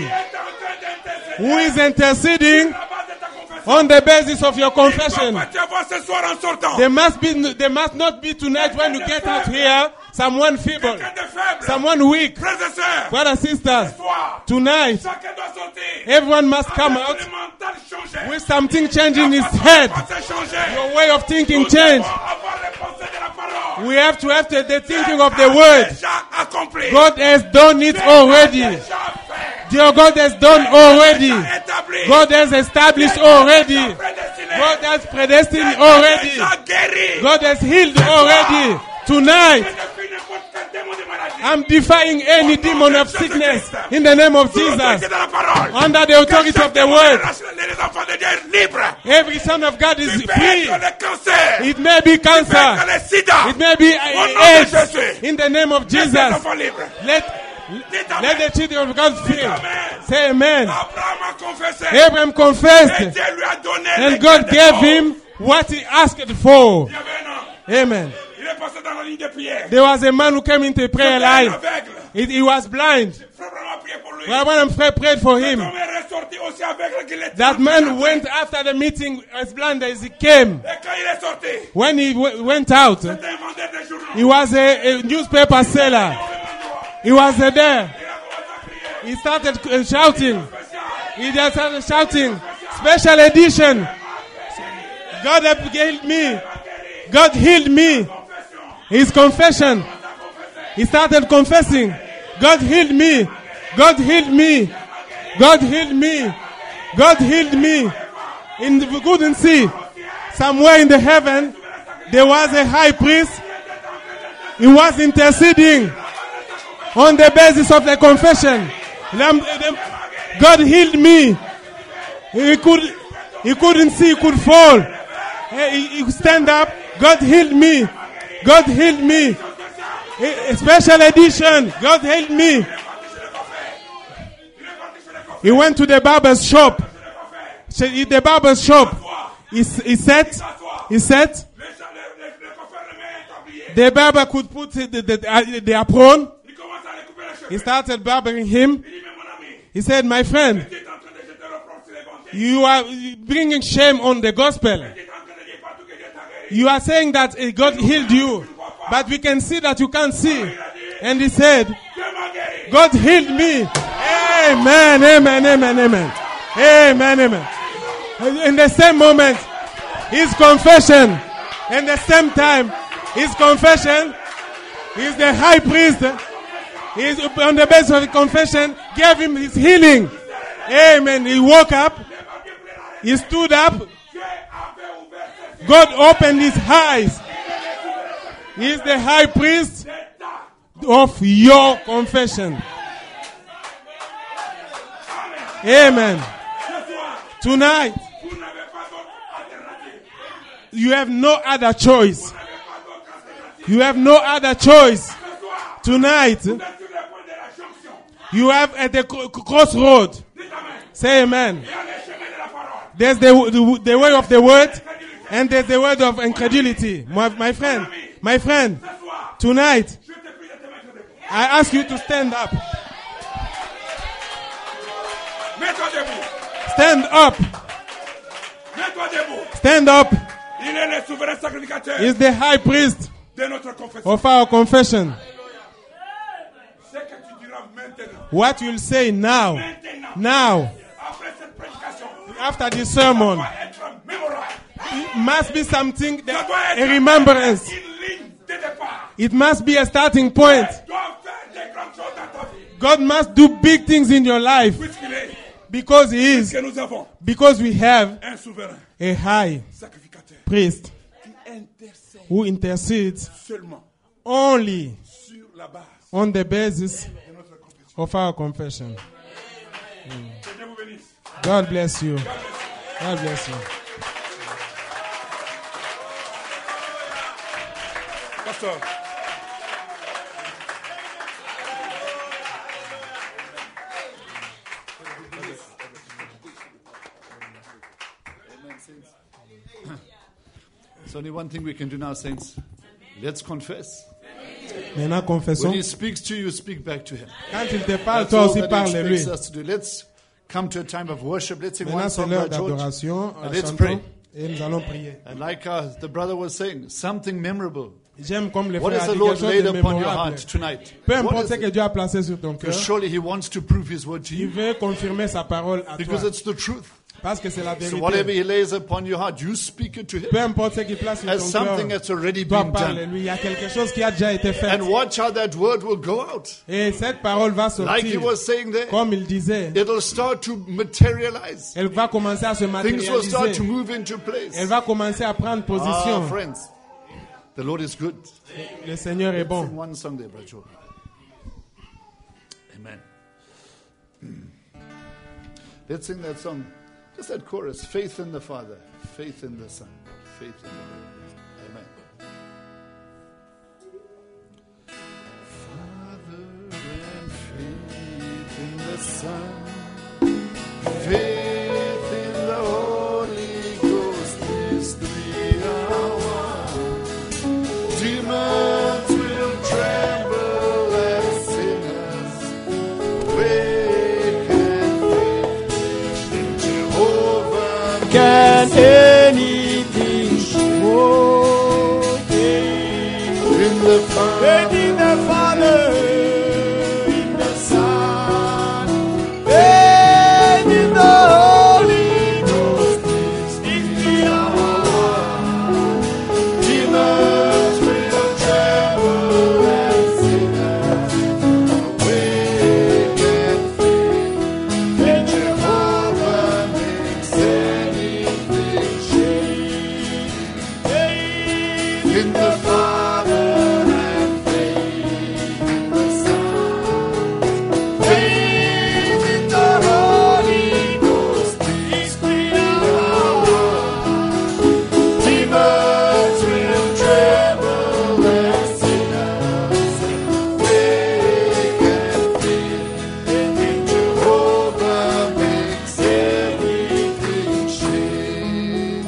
who is interceding on the basis of your confession. There must be, there must not be tonight when you get out here someone feeble, quelqu'un de faible. someone weak. Frères et sœurs, Brothers and sisters, ce soir, tonight, chacun doit sortir. everyone must come Avec out le mental changé. with something changing La his façon de head. penser changé. Your way of thinking Nous change. devons avoir les pensées de la parole. We have to have the, the thinking of the Dieu a word. déjà accompli. God has done it Dieu a already. déjà fait. Dear God has done already. Déjà établi. God has established Dieu a already. déjà prédestiné. God has predestined Dieu a already. déjà guéri. God has healed already. Tonight, Je défie n'importe quel démon de maladie. I'm defying any demon of sickness in the name of Sous l'autorité Jesus. de la parole. Under the authority of the word, Les enfants de Dieu sont libres. every son of God is Il peut free. être le cancer. It may be Il peut être cancer. le sida. It may be Au nom de AIDS. Jésus. In the name of Laisse les Jesus, enfants libres. let, Dites let amen. the children of God free. Amen. Say amen. Abraham a confessé. Abraham Et confessed, Dieu lui a donné and les God clés gave de him what he asked for. Il y avait un homme. Amen. Il est passé dans la ligne de prière. There was a man who came into a prayer C'était un line. aveugle. He, he was blind. Frère Branham a prié pour lui. Abraham prayed for Cet him. homme est ressorti aussi aveugle qu'il était. That man went after the meeting as blind as he came. Et quand il est sorti, When he w- went out, c'était un vendeur de journaux. he was a, a newspaper seller. He was uh, there. He started uh, shouting. He just started shouting. Special edition. God have healed me. God healed me. His confession. He started confessing. God healed me. God healed me. God healed me. God healed me. In the, we couldn't see. Somewhere in the heaven, there was a high priest. He was interceding on the basis of the confession. Lam- the- God healed me. He could, he couldn't see. He could fall. He, he stand up. God healed me. God healed me. A, a special edition. God healed me. He went to the barber's shop. So in the barber's shop, he, s- he sat. He sat. Les gens, les- les- les coiffeurs le mettent habillé. The barber could put the, the, the, uh, the apron. Il commence à lui couper les cheveux. He started barbering him. Il dit, mais mon ami, He said, my friend, tu es en train de jeter le reproche sur l'évangile. you are bringing shame on the gospel. Tu es en train de dire partout que Dieu t'a guéri. You are saying that uh, God healed you, but we can see that you can't see. And he said, Dieu m'a guéri. God healed me. Amen, amen, amen, amen. Amen, amen. In the same moment, his confession, in the same time, his confession, he's the high priest. He's on the basis of his confession, gave him his healing. Amen. He woke up. He stood up. God opened his eyes. He's the high priest of your confession. Amen. Tonight, Vous n'avez pas d'autre alternative. you have no other choice. You have no other choice. Tonight, Sur le point de la jonction. you have at the cro- crossroad. Dites amen. Say amen. Il y a les chemins de la parole. There's the, the, the way of the word, and there's the word of incredulity. My, my friend, my friend, Ce soir, tonight, je te prie de te mettre debout. I ask you to stand up. Mets-toi debout. Stand up. Mets-toi debout. Stand up. Il est le souverain sacrificateur Is the high priest de notre confession. of our confession. Ce que tu diras maintenant. What you'll say now, Maintenant. now, Après cette prédication. after this sermon, Doit être mémorable. it must be something, Ça that, doit a être remembrance. une ligne de départ. It must be a starting point. Tu dois faire des grandes choses dans ta vie. God must do big things in your life Puisqu'il est. because He is, Que nous avons because we have un souverain a high sacrificateur priest qui intercède who intercedes seulement only sur la base on the basis de notre confession. of our confession. Que Dieu vous bénisse. God bless you. God bless you. Pasteur. There's only one thing we can do now, saints. Let's confess. Maintenant, When confessons. he speaks to you, speak back to him. Quand il te parle, That's toi all aussi that parle he de lui. expects us to do. Let's come to a time of worship. Let's sing Maintenant, one c'est song l'heure by George. d'adoration. And let's Chantons pray. et nous allons prier. And like uh, the brother was saying, something memorable J'aime comme le What frère has a the dit Lord quelque chose laid de upon your mémorable. heart tonight? Peu What importe is ce que it? Dieu a placé sur ton cœur, Because surely He wants to prove His word to il you. veut confirmer sa parole à Because toi. it's the truth. Parce que c'est la So whatever vérité. He lays upon your heart, you speak it to Him Peu importe ce qu'il place sur as ton something cœur, that's already toi been parle done. lui. Il y a quelque chose qui a déjà été fait. And watch how that word will go out. Et cette parole va Like he sortir. was saying there, Comme il disait, it'll start to materialize. elle va commencer à se Things will start to matérialiser. move into place. Elle va commencer à prendre Ah, position. friends, the Lord is good. Le Seigneur est Sing bon. one song there, Brother Joe. Amen. Let's sing that song. Just that chorus. Faith in the Father, faith in the Son, faith in the Holy Ghost. Amen. Father and faith in the Son, faith in the Holy Ghost. These three are one. Demons will tremble as sinners wake and faith in Jehovah. Can anything show In the Father, in the Father, in the Son, and in the Holy Ghost, these three are one. Demons will tremble as sinners awake and faith in Jehovah makes anything shake. In the Father and faith in the Son, faith in the Holy Ghost, these three are one. Demons will tremble as sinners awake and faith in Jehovah makes everything shake.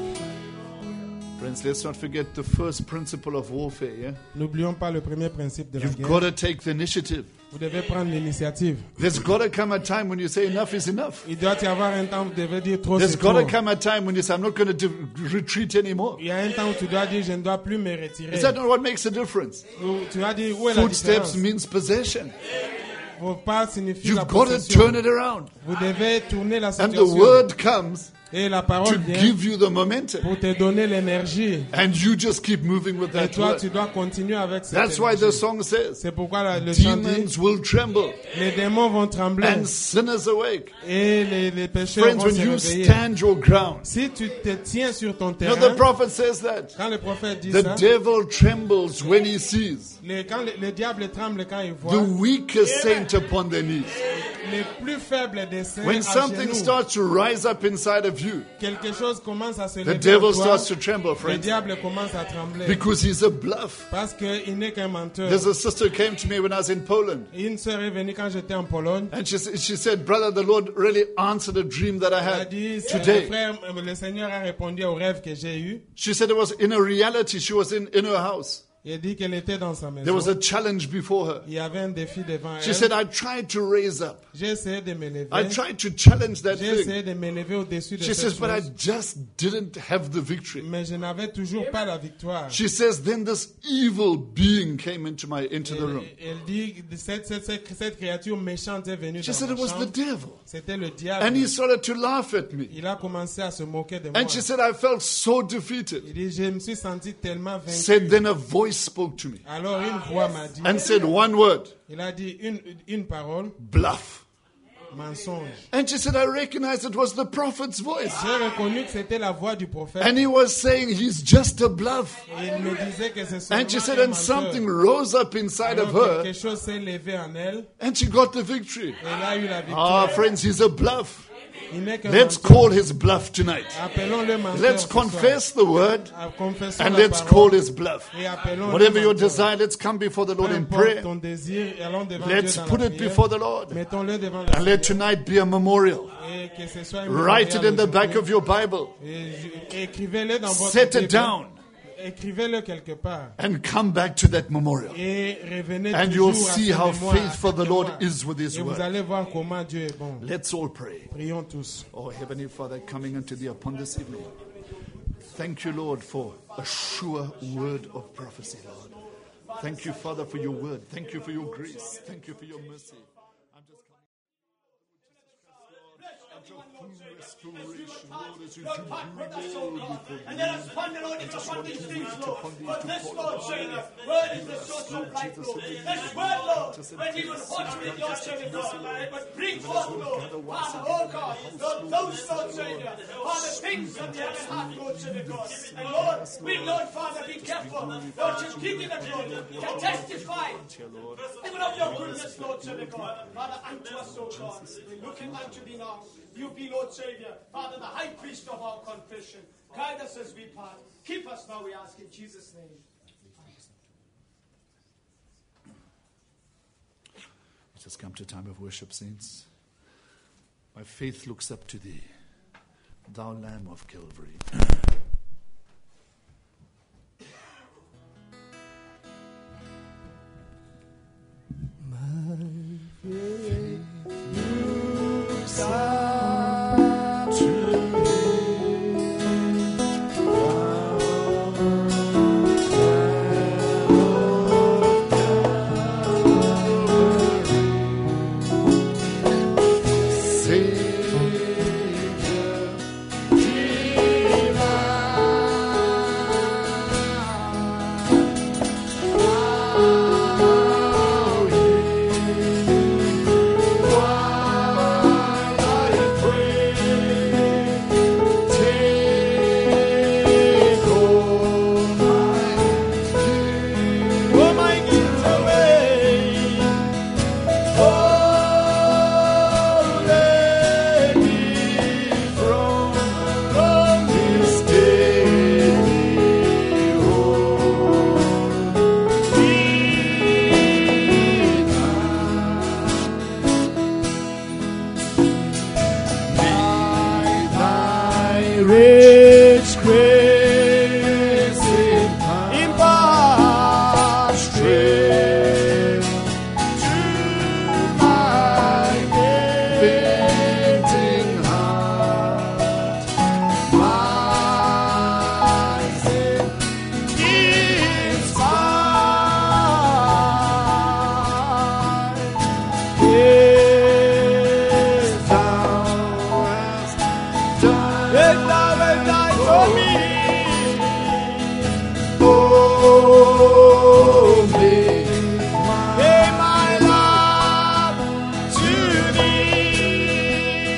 Friends, let's not forget the first principle of warfare, yeah? N'oublions pas le premier principe de la You've guerre. got to take the initiative. Vous devez prendre l'initiative. There's got to come a time when you say enough is enough. Il doit y avoir un temps où vous devez dire trop There's c'est got trop. to come a time when you say, I'm not going to retreat anymore. Il y a un temps où tu dois dire je ne dois plus me retirer. Is that not what makes a difference? Où tu dois dire où est la Footsteps différence. means possession. Vos pas signifient You've la got to possession. turn it around. Vous devez tourner la And the situation. word comes Et la to parole vient give you the momentum. pour te donner l'énergie. And you just keep moving with Et that toi, word. tu dois continuer avec cette That's why the énergie. song says, C'est pourquoi la- le chant dit, demons will tremble les démons vont trembler and sinners awake. et les, les pécheurs Friends, vont when se you réveiller. stand your ground, Si tu te tiens sur ton you know, terrain, the prophet says that. quand le prophète dit The ça, devil trembles when he sees les, quand le, le diable tremble quand il voit the weakest saint upon their knees. les plus faibles des saints When à something genoux. starts to rise up inside of you, Quelque chose commence à se the lever devil en toi, starts to tremble, le friends, diable commence à trembler because he's a bluff. parce qu'il n'est qu'un menteur. There's a sister came to me when I was in Poland, Une sœur est venue quand j'étais en Pologne. and she, s- she said, Brother, the Lord really answered a dream that I Elle a had dit, c'est- today. frère, le Seigneur a répondu au rêve que j'ai eu. She said it was in a reality. She was in, in her house. Il a dit qu'elle était dans sa There maison. was a challenge before her. Il y avait un défi devant She elle. said, I tried to raise up. J'ai essayé de me lever. I tried to challenge that J'ai thing. essayé de me lever au-dessus de She cette says, but I chose. just didn't have the victory. Mais je n'avais toujours pas la victoire. She says, then this evil being came into my into the room. Elle, elle dit, cette, cette, cette, cette créature méchante est venue She dans said ma it was the chambre. devil. C'était le diable. And he started to laugh at me. Il a commencé à se moquer de moi. And she said, I felt so defeated. Il dit, je me suis senti tellement vaincu. Said, then a voice spoke to me Alors une voix m'a dit, and said one word, il a dit une, une parole, bluff. mensonge. And she said, I recognized it was the prophet's voice. J'ai reconnu que c'était la voix du prophète. And he was saying, he's just a bluff. Et il me disait que c'est seulement And she said, un and menteur. something rose up inside of Alors her, quelque chose s'est levé en elle. and she got the victory. Elle a eu la Ah, victoire. friends, he's a bluff. Il n'est qu'un Let's menteur. call his bluff tonight. Appelons-le menteur Let's ce soir. confess the word Ah, confessons and la let's parole. call his bluff. Et appelons-le Whatever your menteur. desire, let's come before the Lord Peu in importe prayer. ton désir, allons devant Let's Dieu dans put la it prière. before the Lord. Mettons-le devant le And let Seigneur. tonight be a memorial. Et que ce soit un Write it in the mémorial back aujourd'hui. of your Bible. Et je- écrivez-le dans votre Set it Bible. down Écrivez-le quelque part. and come back to that memorial. Et revenez And toujours you'll à see ce how mémoire, à faithful cette the Lord mémoire. is with his Et vous word. allez voir comment Dieu est bon. Let's all pray. Prions tous. Oh, Heavenly Father, coming unto thee upon this evening. Thank you, Lord, for a sure word of prophecy, Lord. Thank you, Father, for your word. Thank you for your grace. Thank you for your mercy. I'm just coming. And your full restoration, Lord, as you do glory before And let us ponder, Lord, if upon these things, Lord. For this, Lord, Savior, word is the source of life, Lord. This word, Lord, when you would watch with your Savior, God, it would bring forth, Lord, Father, oh God, Lord, those, Lord, Savior, Father, things from the other heart, Lord, Savior, God. And Lord, we, Lord, Father, be careful, Lord, to keep in the Lord, to testify, even of your goodness, Lord, Savior, God. Father, unto us, oh God, we're looking unto thee now. You be, Lord Savior, Father, the high priest of our confession. Guide us as we part. Keep us now, we ask in Jesus' name. Let us come to a time of worship, saints. My faith looks up to thee, thou Lamb of Calvary. My faith looks up to rich grace impart strength to my fainting heart. My sin is mine. Yes, thou hast done. Yes, thou hast died for me. Oh, make my love to thee.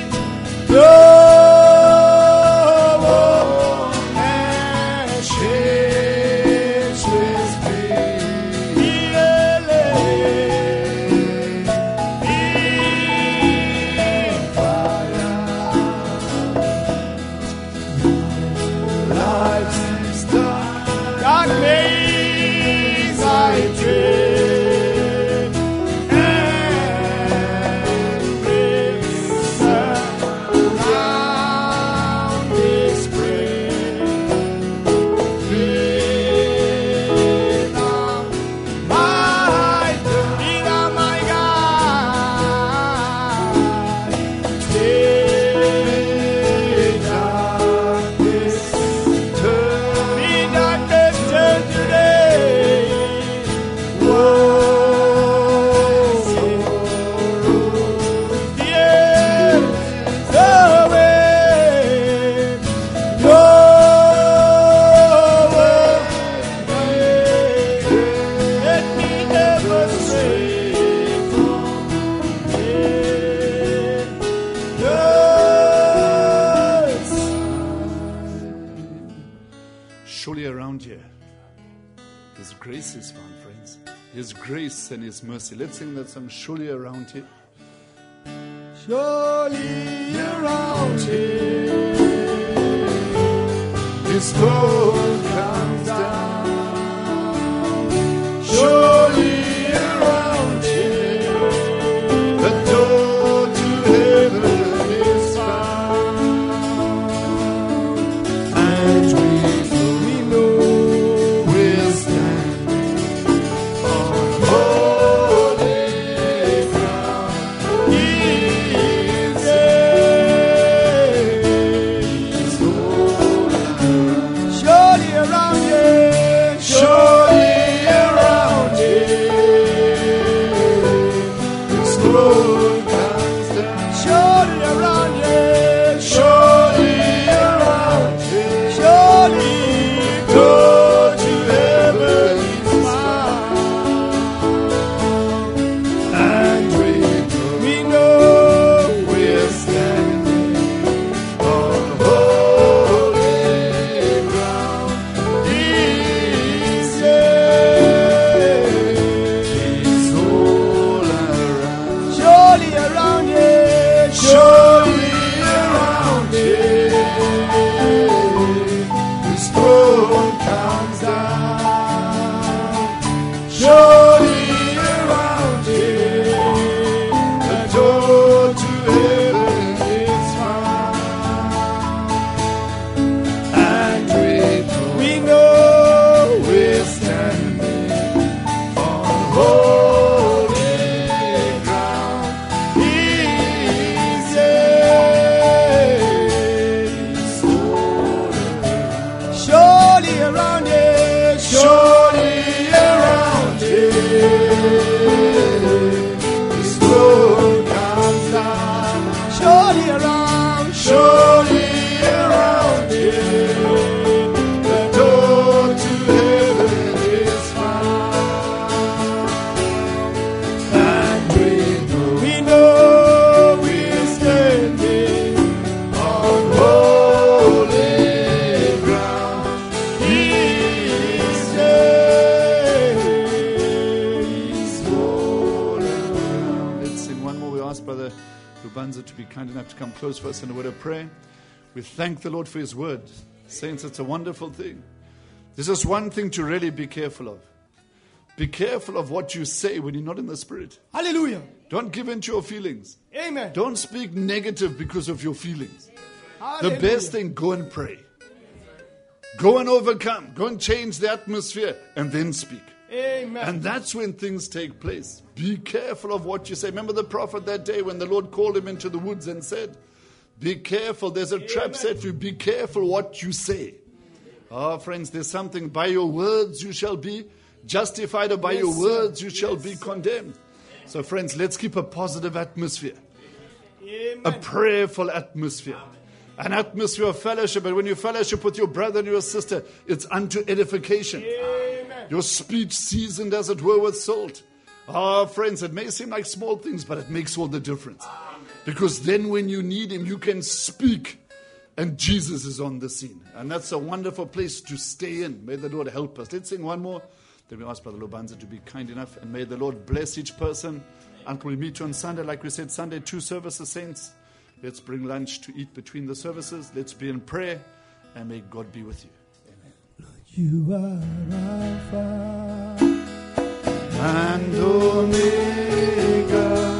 Love and changeless life's dark maze I tread, and rifts around me spread. Freedom, my freedom, my God. Take darkness, be darkness turn today. Whoa, yes, away. No let me never stray from thee. Yes. Surely around here, His grace is found, friends. His grace and His mercy. Let's sing that song, Surely Around Here. Surely around here, His throne comes down. Surely around here, the door to heaven is found. And we know, we know we're standing on holy ground. He is there. He's holy. surely around here, surely around here, surely go to heaven is found. And we know, we know we're standing on holy ground. He's here, he's all around, surely around here, surely around here. His throne comes down, surely around here. The door to heaven is found. And we know, we know we're standing on holy ground. He's here, he's all around. Surely around here, surely around here. His throne comes down, surely around, surely around here. The door to heaven is found. And we know, we know we're standing on holy ground. He's here, he's all around. Let's sing one more. We ask Brother Lubanza to be kind enough to come close for us in a word of prayer. We thank the Lord for His word. Saints, it's a wonderful thing. There's just one thing to really be careful of. Be careful of what you say when you're not in the Spirit. Hallelujah. Don't give in to your feelings. Amen. Don't speak negative because of your feelings. The Hallelujah. best thing, go and pray. Go and overcome. Go and change the atmosphere and then speak. Amen. And that's when things take place. Be careful of what you say. Remember the prophet that day when the Lord called him into the woods and said, be careful. There's a trap set for you. Be careful what you say. Oh, friends, there's something. By your words you shall be justified, or by Yes, your sir. words you shall Yes, be sir. condemned. So, friends, let's keep a positive atmosphere. Amen. A prayerful atmosphere. An atmosphere of fellowship. And when you fellowship with your brother and your sister, it's unto edification. Amen. Your speech seasoned, as it were, with salt. Ah, friends, it may seem like small things, but it makes all the difference. Because then when you need Him, you can speak, and Jesus is on the scene. And that's a wonderful place to stay in. May the Lord help us. Let's sing one more. Then we ask Brother Lubanza to be kind enough, and may the Lord bless each person. Until we meet you on Sunday, like we said, Sunday, two services, saints. Let's bring lunch to eat between the services. Let's be in prayer, and may God be with you. You are Alpha And Omega,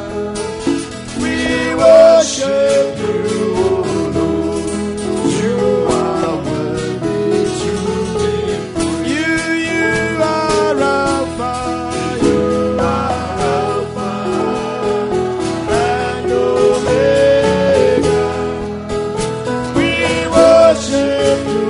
we worship you, O Lord. You are worthy to be praised. you, you are Alpha, you are Alpha and Omega. We worship you,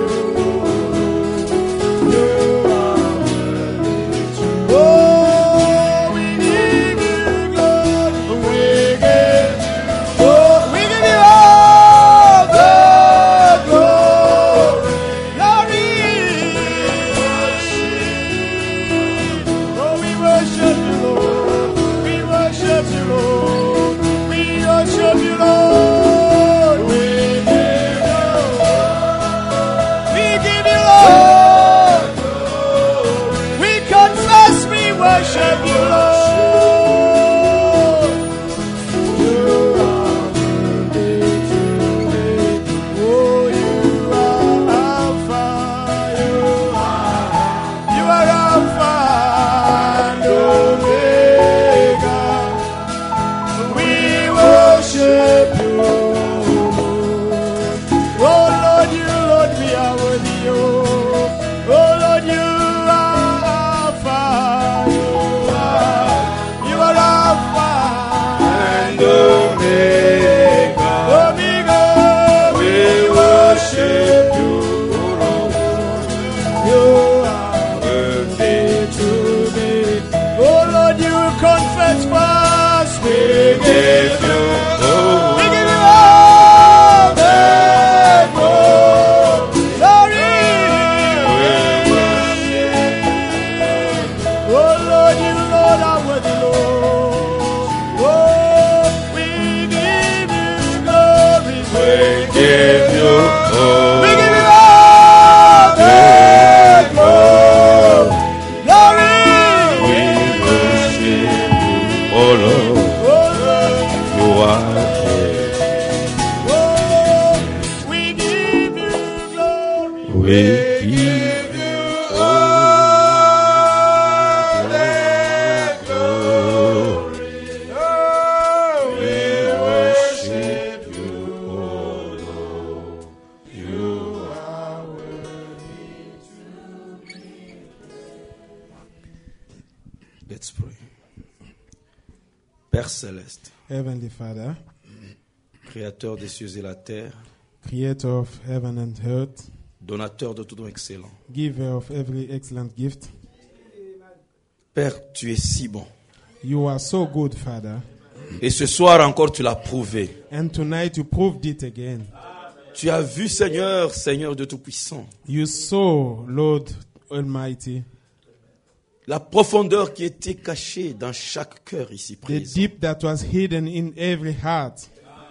you are worthy to be. Oh, we give you glory, we give you, oh, we give you all the glory. Oh, we worship you, Lord. We worship you, Lord. We worship you, Lord. We give you, we give you, Lord. We confess we worship you, Lord. You are worthy to be. Oh, you are Alpha. You are, you are Alpha and Omega. We worship you, give you all We give you all the glory. we worship you, oh Lord. You are Oh, we give you glory. we give you all the glory. We worship you, oh Lord. You are worthy to be. Let's pray. Père céleste, Heavenly Father, Créateur des cieux et la terre, creator of heaven and earth, donateur de tout don excellent. giver of every excellent gift, Père, tu es si bon. you are so good, Father. Et ce soir encore, tu l'as prouvé. And tonight you proved it again. Tu as vu, Seigneur, Seigneur de Tout-Puissant, You saw, Lord Almighty, la profondeur qui était cachée dans chaque cœur ici the présent. deep that was hidden in every heart.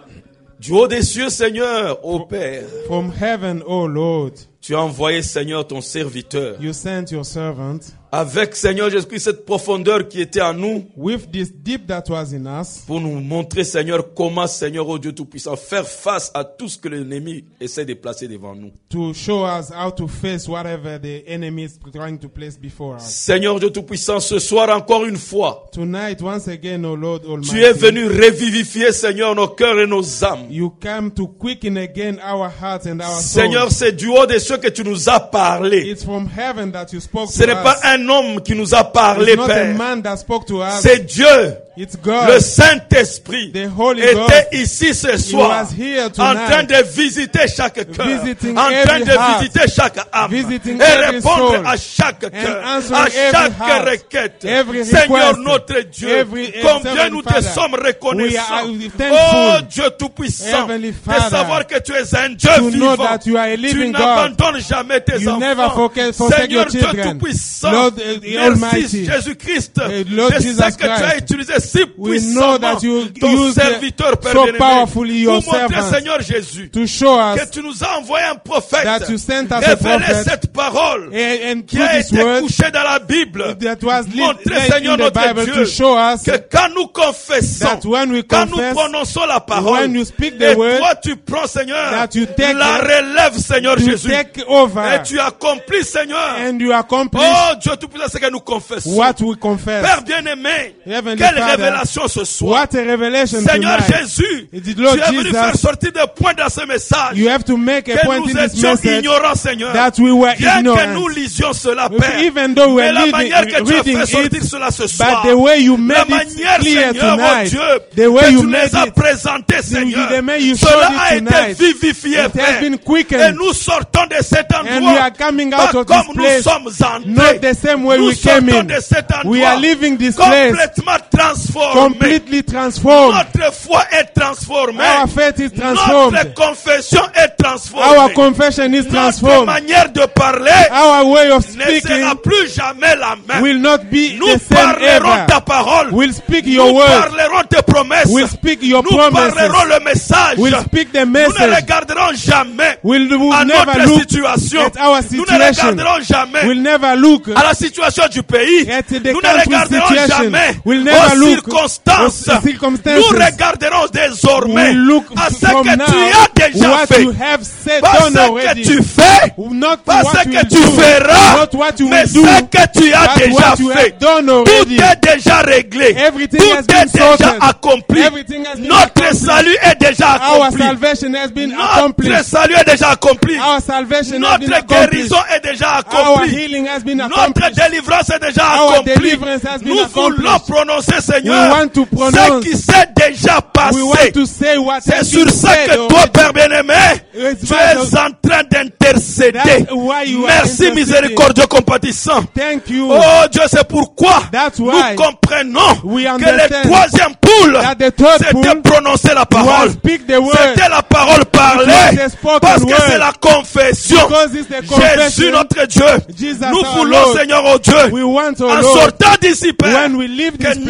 Du haut des cieux, Seigneur, ô Père, From heaven, O Lord, tu as envoyé, Seigneur, ton serviteur. you sent your servant Avec, Seigneur Jésus-Christ, cette profondeur qui était en nous with this deep that was in us pour nous montrer, Seigneur, comment, Seigneur, ô Dieu Tout-Puissant, faire face à tout ce que l'ennemi essaie de placer devant nous. to show us how to face whatever the enemy is trying to place before us. Seigneur Dieu Tout-Puissant, ce soir encore une fois, Tonight, once again, O Lord tu es Almighty, venu revivifier, Seigneur, nos cœurs et nos âmes. you come to quicken again our hearts and our Seigneur, souls. c'est du haut des cieux que tu nous as parlé. It's from heaven that you spoke Ce to n'est pas us. un homme qui nous a parlé, It's not a Père. man that spoke to us. C'est Dieu, It's God. le Saint-Esprit, The Holy était Ghost. ici ce He soir, was here en train tonight, de visiter chaque cœur, visiting en train every de heart, visiter chaque âme, visiting et every répondre soul, à chaque and cœur, answering à every chaque heart, requête. every Seigneur request, notre Dieu, every combien Heavenly nous te Father, sommes we reconnaissants. are Oh thankful, Dieu Tout-Puissant, Heavenly de Father, savoir que tu es un Dieu to know vivant. that you are a Tu living God. n'abandonnes jamais tes You enfants. never forget- forsake Seigneur your Dieu children. Tout-Puissant, Lord, uh, the merci Almighty, Jésus-Christ. uh, Lord Je Jesus sais que tu as Christ. utilisé si We know puissamment that you ton use the- serviteur, Père so bien-aimé, powerfully your pour montrer, servant, Seigneur Jésus, to show que us tu nous as envoyé un prophète, that you sent us a révéler prophet, cette parole and, and qui through a this été word couchée dans la Bible. that was li- Montrer, laid Seigneur in the notre Bible Dieu, to show us que quand nous confessons, that when we quand nous confess, prononçons la parole, when you speak the et word, toi tu prends, Seigneur, that you take la it, relève, Seigneur to Jésus, take over et tu accomplis, Seigneur. and you accomplish Oh Dieu Tout-Puissant, c'est que nous confessons. what we confess. Père bien-aimé, Heavenly quelle Father, révélation ce soir. What a revelation Seigneur tonight. Jésus, It is tu Lord es venu Jesus. faire sortir des points dans ce message. You have to make a Que point nous in this étions message ignorants, Seigneur. that we were Bien que nous ignorant. lisions cela, If- Père. even though we Mais are la reading, manière que tu as reading fait sortir it, cela ce but soir. the way you La made it manière, clear Seigneur, oh tonight, Dieu, the way que you tu made les as it, présentés, Seigneur. the way you showed Cela it a été tonight, vivifié, it has Père. been Et quickened. nous sortons de cet And we endroit. are coming out Pas of this comme nous place, sommes entrés. not the same way Nous we came sortons in. de cet endroit. We are leaving this place complètement transformé. completely transformed. Notre foi est transformée. Our faith is transformed. Notre confession est transformée. Our confession is Notre transformed. manière de parler Our way of ne sera speaking plus jamais la même. will not be Nous the same parlerons ever. ta parole. We'll speak your Nous word. parlerons tes promesses. We'll speak your Nous promises. parlerons le message. We'll speak the Nous ne message. regarderons jamais We'll, we'll à never notre look situation. at our Nous ne situation. regarderons jamais We'll never look à la situation du pays. at the Nous ne country's regarderons situation. jamais We'll never aux look circonstances. aux circumstances. Nous regarderons désormais We'll look à ce from que now tu as déjà what fait. you have said, Pas done ce already. que tu fais, Not pas what ce you que will tu do, feras, not what you mais will do, ce que tu as but déjà what you fait. have done Tout already. est déjà réglé. Everything Tout has est been déjà sorted. accompli. Everything has been Notre accomplished. salut est déjà Our accompli. salvation has been Notre accomplished. salut est déjà accompli. Our salvation has been Notre accomplished. guérison est déjà Our accomplie. healing has been Notre accomplished. délivrance est déjà Our accomplie. deliverance has been Nous accomplished. voulons prononcer, We Seigneur, want to ce pronounce. qui s'est déjà We want passé. to say what C'est has sur been ça said que toi, already. Père bien-aimé, It's tu by es the- en train d'intercéder. That's why you are Merci, interceding. miséricordieux compatissant. Thank you. Oh Dieu, c'est pourquoi That's nous why comprenons we que le understand troisième poule, that the third c'était pool prononcer la was parole. speak the word. C'était la parole parlée. It was the spoken Parce que word. c'est la confession. Because it's the Jésus confession. notre Dieu. Jesus Nous our voulons, Lord. Seigneur, oh Dieu, We want, oh en Lord, sortant d'ici, Père, when we leave que this place, notre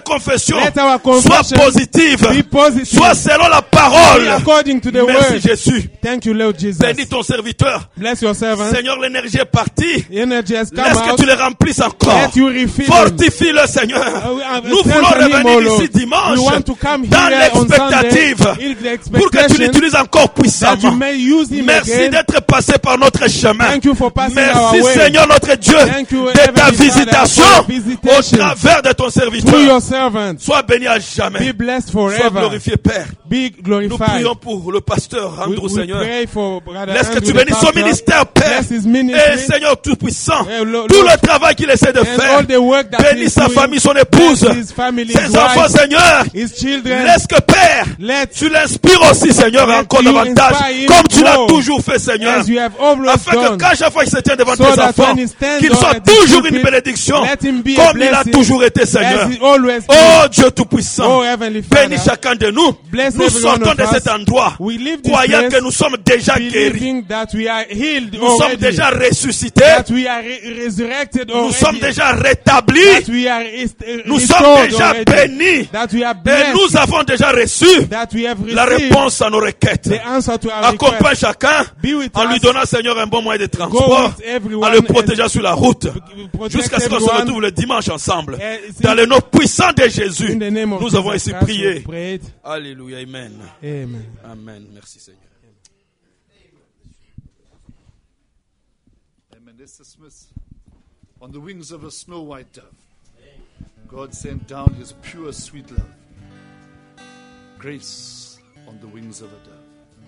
confession Let our soit confession positive, be positive. soit selon la parole. Be according to the Merci word. Jésus. Thank you, Lord Jesus. Bénis ton serviteur. Bless your servant. Seigneur, l'énergie est partie. Energy has come Laisse que out. tu les remplisses encore. Let you refill him. Fortifie-le, Seigneur. Uh, we have Nous voulons strengthen him, O revenir Lord. ici dimanche We want to come dans here on l'expectative Sunday in the pour que tu expectation l'utilises encore that you puissamment. may use him Merci again. d'être passé par notre chemin. Thank you for passing Merci our way. Seigneur notre Dieu Thank you, de ta Heavenly Father, visitation for your au visitation travers de ton through serviteur. your servant. Sois béni à Be jamais. blessed Sois forever. glorifié Père. Be Nous glorified. prions pour le pasteur We, Andrew we Seigneur. pray for Brother Laisse que Andrew, tu the bénisses son pastor. ministère Père. Bless his Et ministry. Seigneur Tout-Puissant, Eh, Lord, tout Lord, le travail qu'il essaie de and faire. all the work that Bénis he's sa doing. famille, son épouse, Bless his family, his ses enfants wife, Seigneur. his children. Laisse que Père, Let tu l'inspires aussi Seigneur Let encore you davantage, inspire him comme tu l'as more, toujours fait Seigneur. as you have always Afin que done. quand chaque fois qu'il se tient devant So tes that enfants, when he stands qu'il on soit at the toujours pulpit, une bénédiction, let him be a comme il a blessing, toujours été Seigneur. as he always Oh been. Dieu Tout-Puissant, Oh, Heavenly Father, bénis chacun de nous. bless Nous every one sortons of de us. cet endroit, We leave this croyant place que nous sommes déjà guéris. believing that we are healed Nous sommes already, déjà ressuscités. that we are re- resurrected Nous already, sommes déjà rétablis. that we are is- uh, Nous sommes restored déjà already, bénis. that we are Et blessed, nous avons déjà reçu that we have la received réponse à nos requêtes. the answer to our Accompagne request. chacun Be with en lui us. donnant, Seigneur, un bon moyen de Go transport, with everyone en le protégeant sur la route, protect jusqu'à ce qu'on se everyone. retrouve le dimanche ensemble. Eh, Dans le nom puissant de Jésus, In the name of nous Jesus avons ainsi Christ, we prié. prayed. Alléluia, Amen. Amen. Amen. Merci Seigneur. Amen. Let's dismiss. On the wings of a snow white dove, God sent down his pure, sweet love. Grace on the wings of a dove.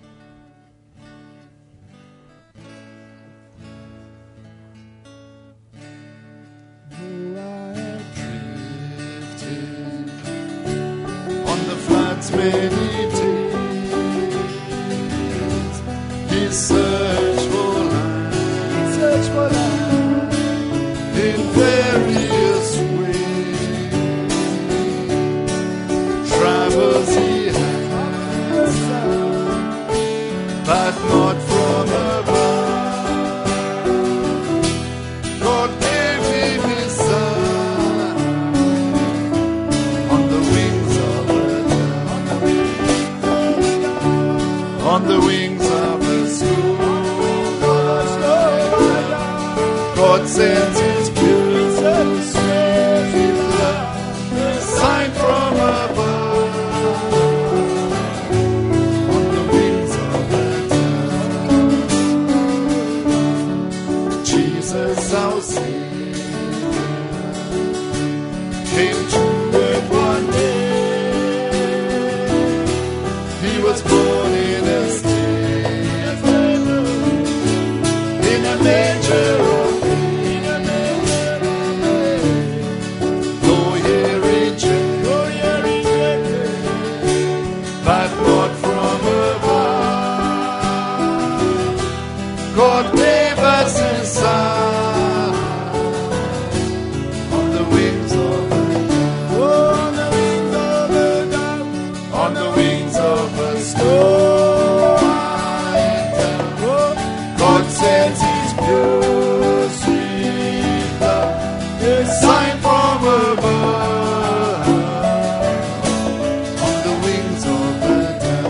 On the floods many days, he searched for life, searched for life in various ways. Travels he had, but not from above. God gave him his son on the wings of a dove, on the wings of a snow. God sent his pure, sweet love, sign from above, on the wings of a dove. Jesus, our Savior, came to earth one day. He was born in a stable, in a manger of hay. Though he rejected, but not from above, God gave us his son on the wings of a dove, on the wings of a snow white dove. God sends his pure, sweet love, a sign from above, on the wings of a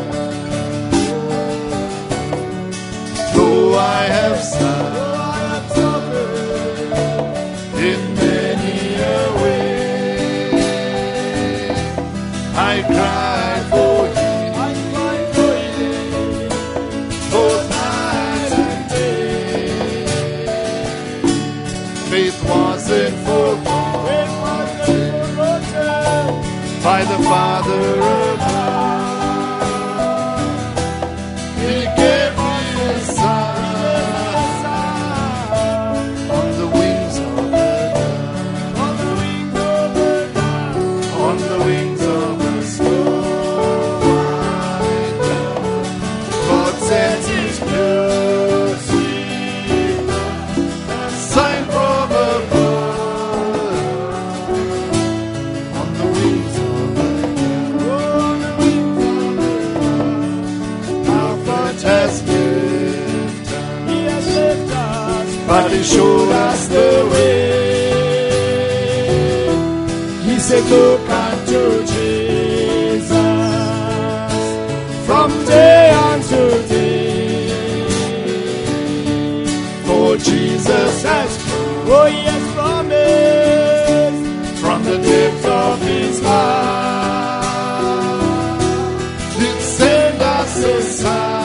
dove. Though I have suffered in many a way, I cried for him, both night and day. Faith wasn't forgotten by the Father above. He gave me his son on the wings of a dove, on the wings of a snow white dove. God sent his pure, sweet love, sign from above, on the wings of a dove. Our God has left us, but he showed us the way. He said, look unto unto Jesus, from day unto day. For Jesus has, oh yes, promised from the depths of his heart to send us a sign.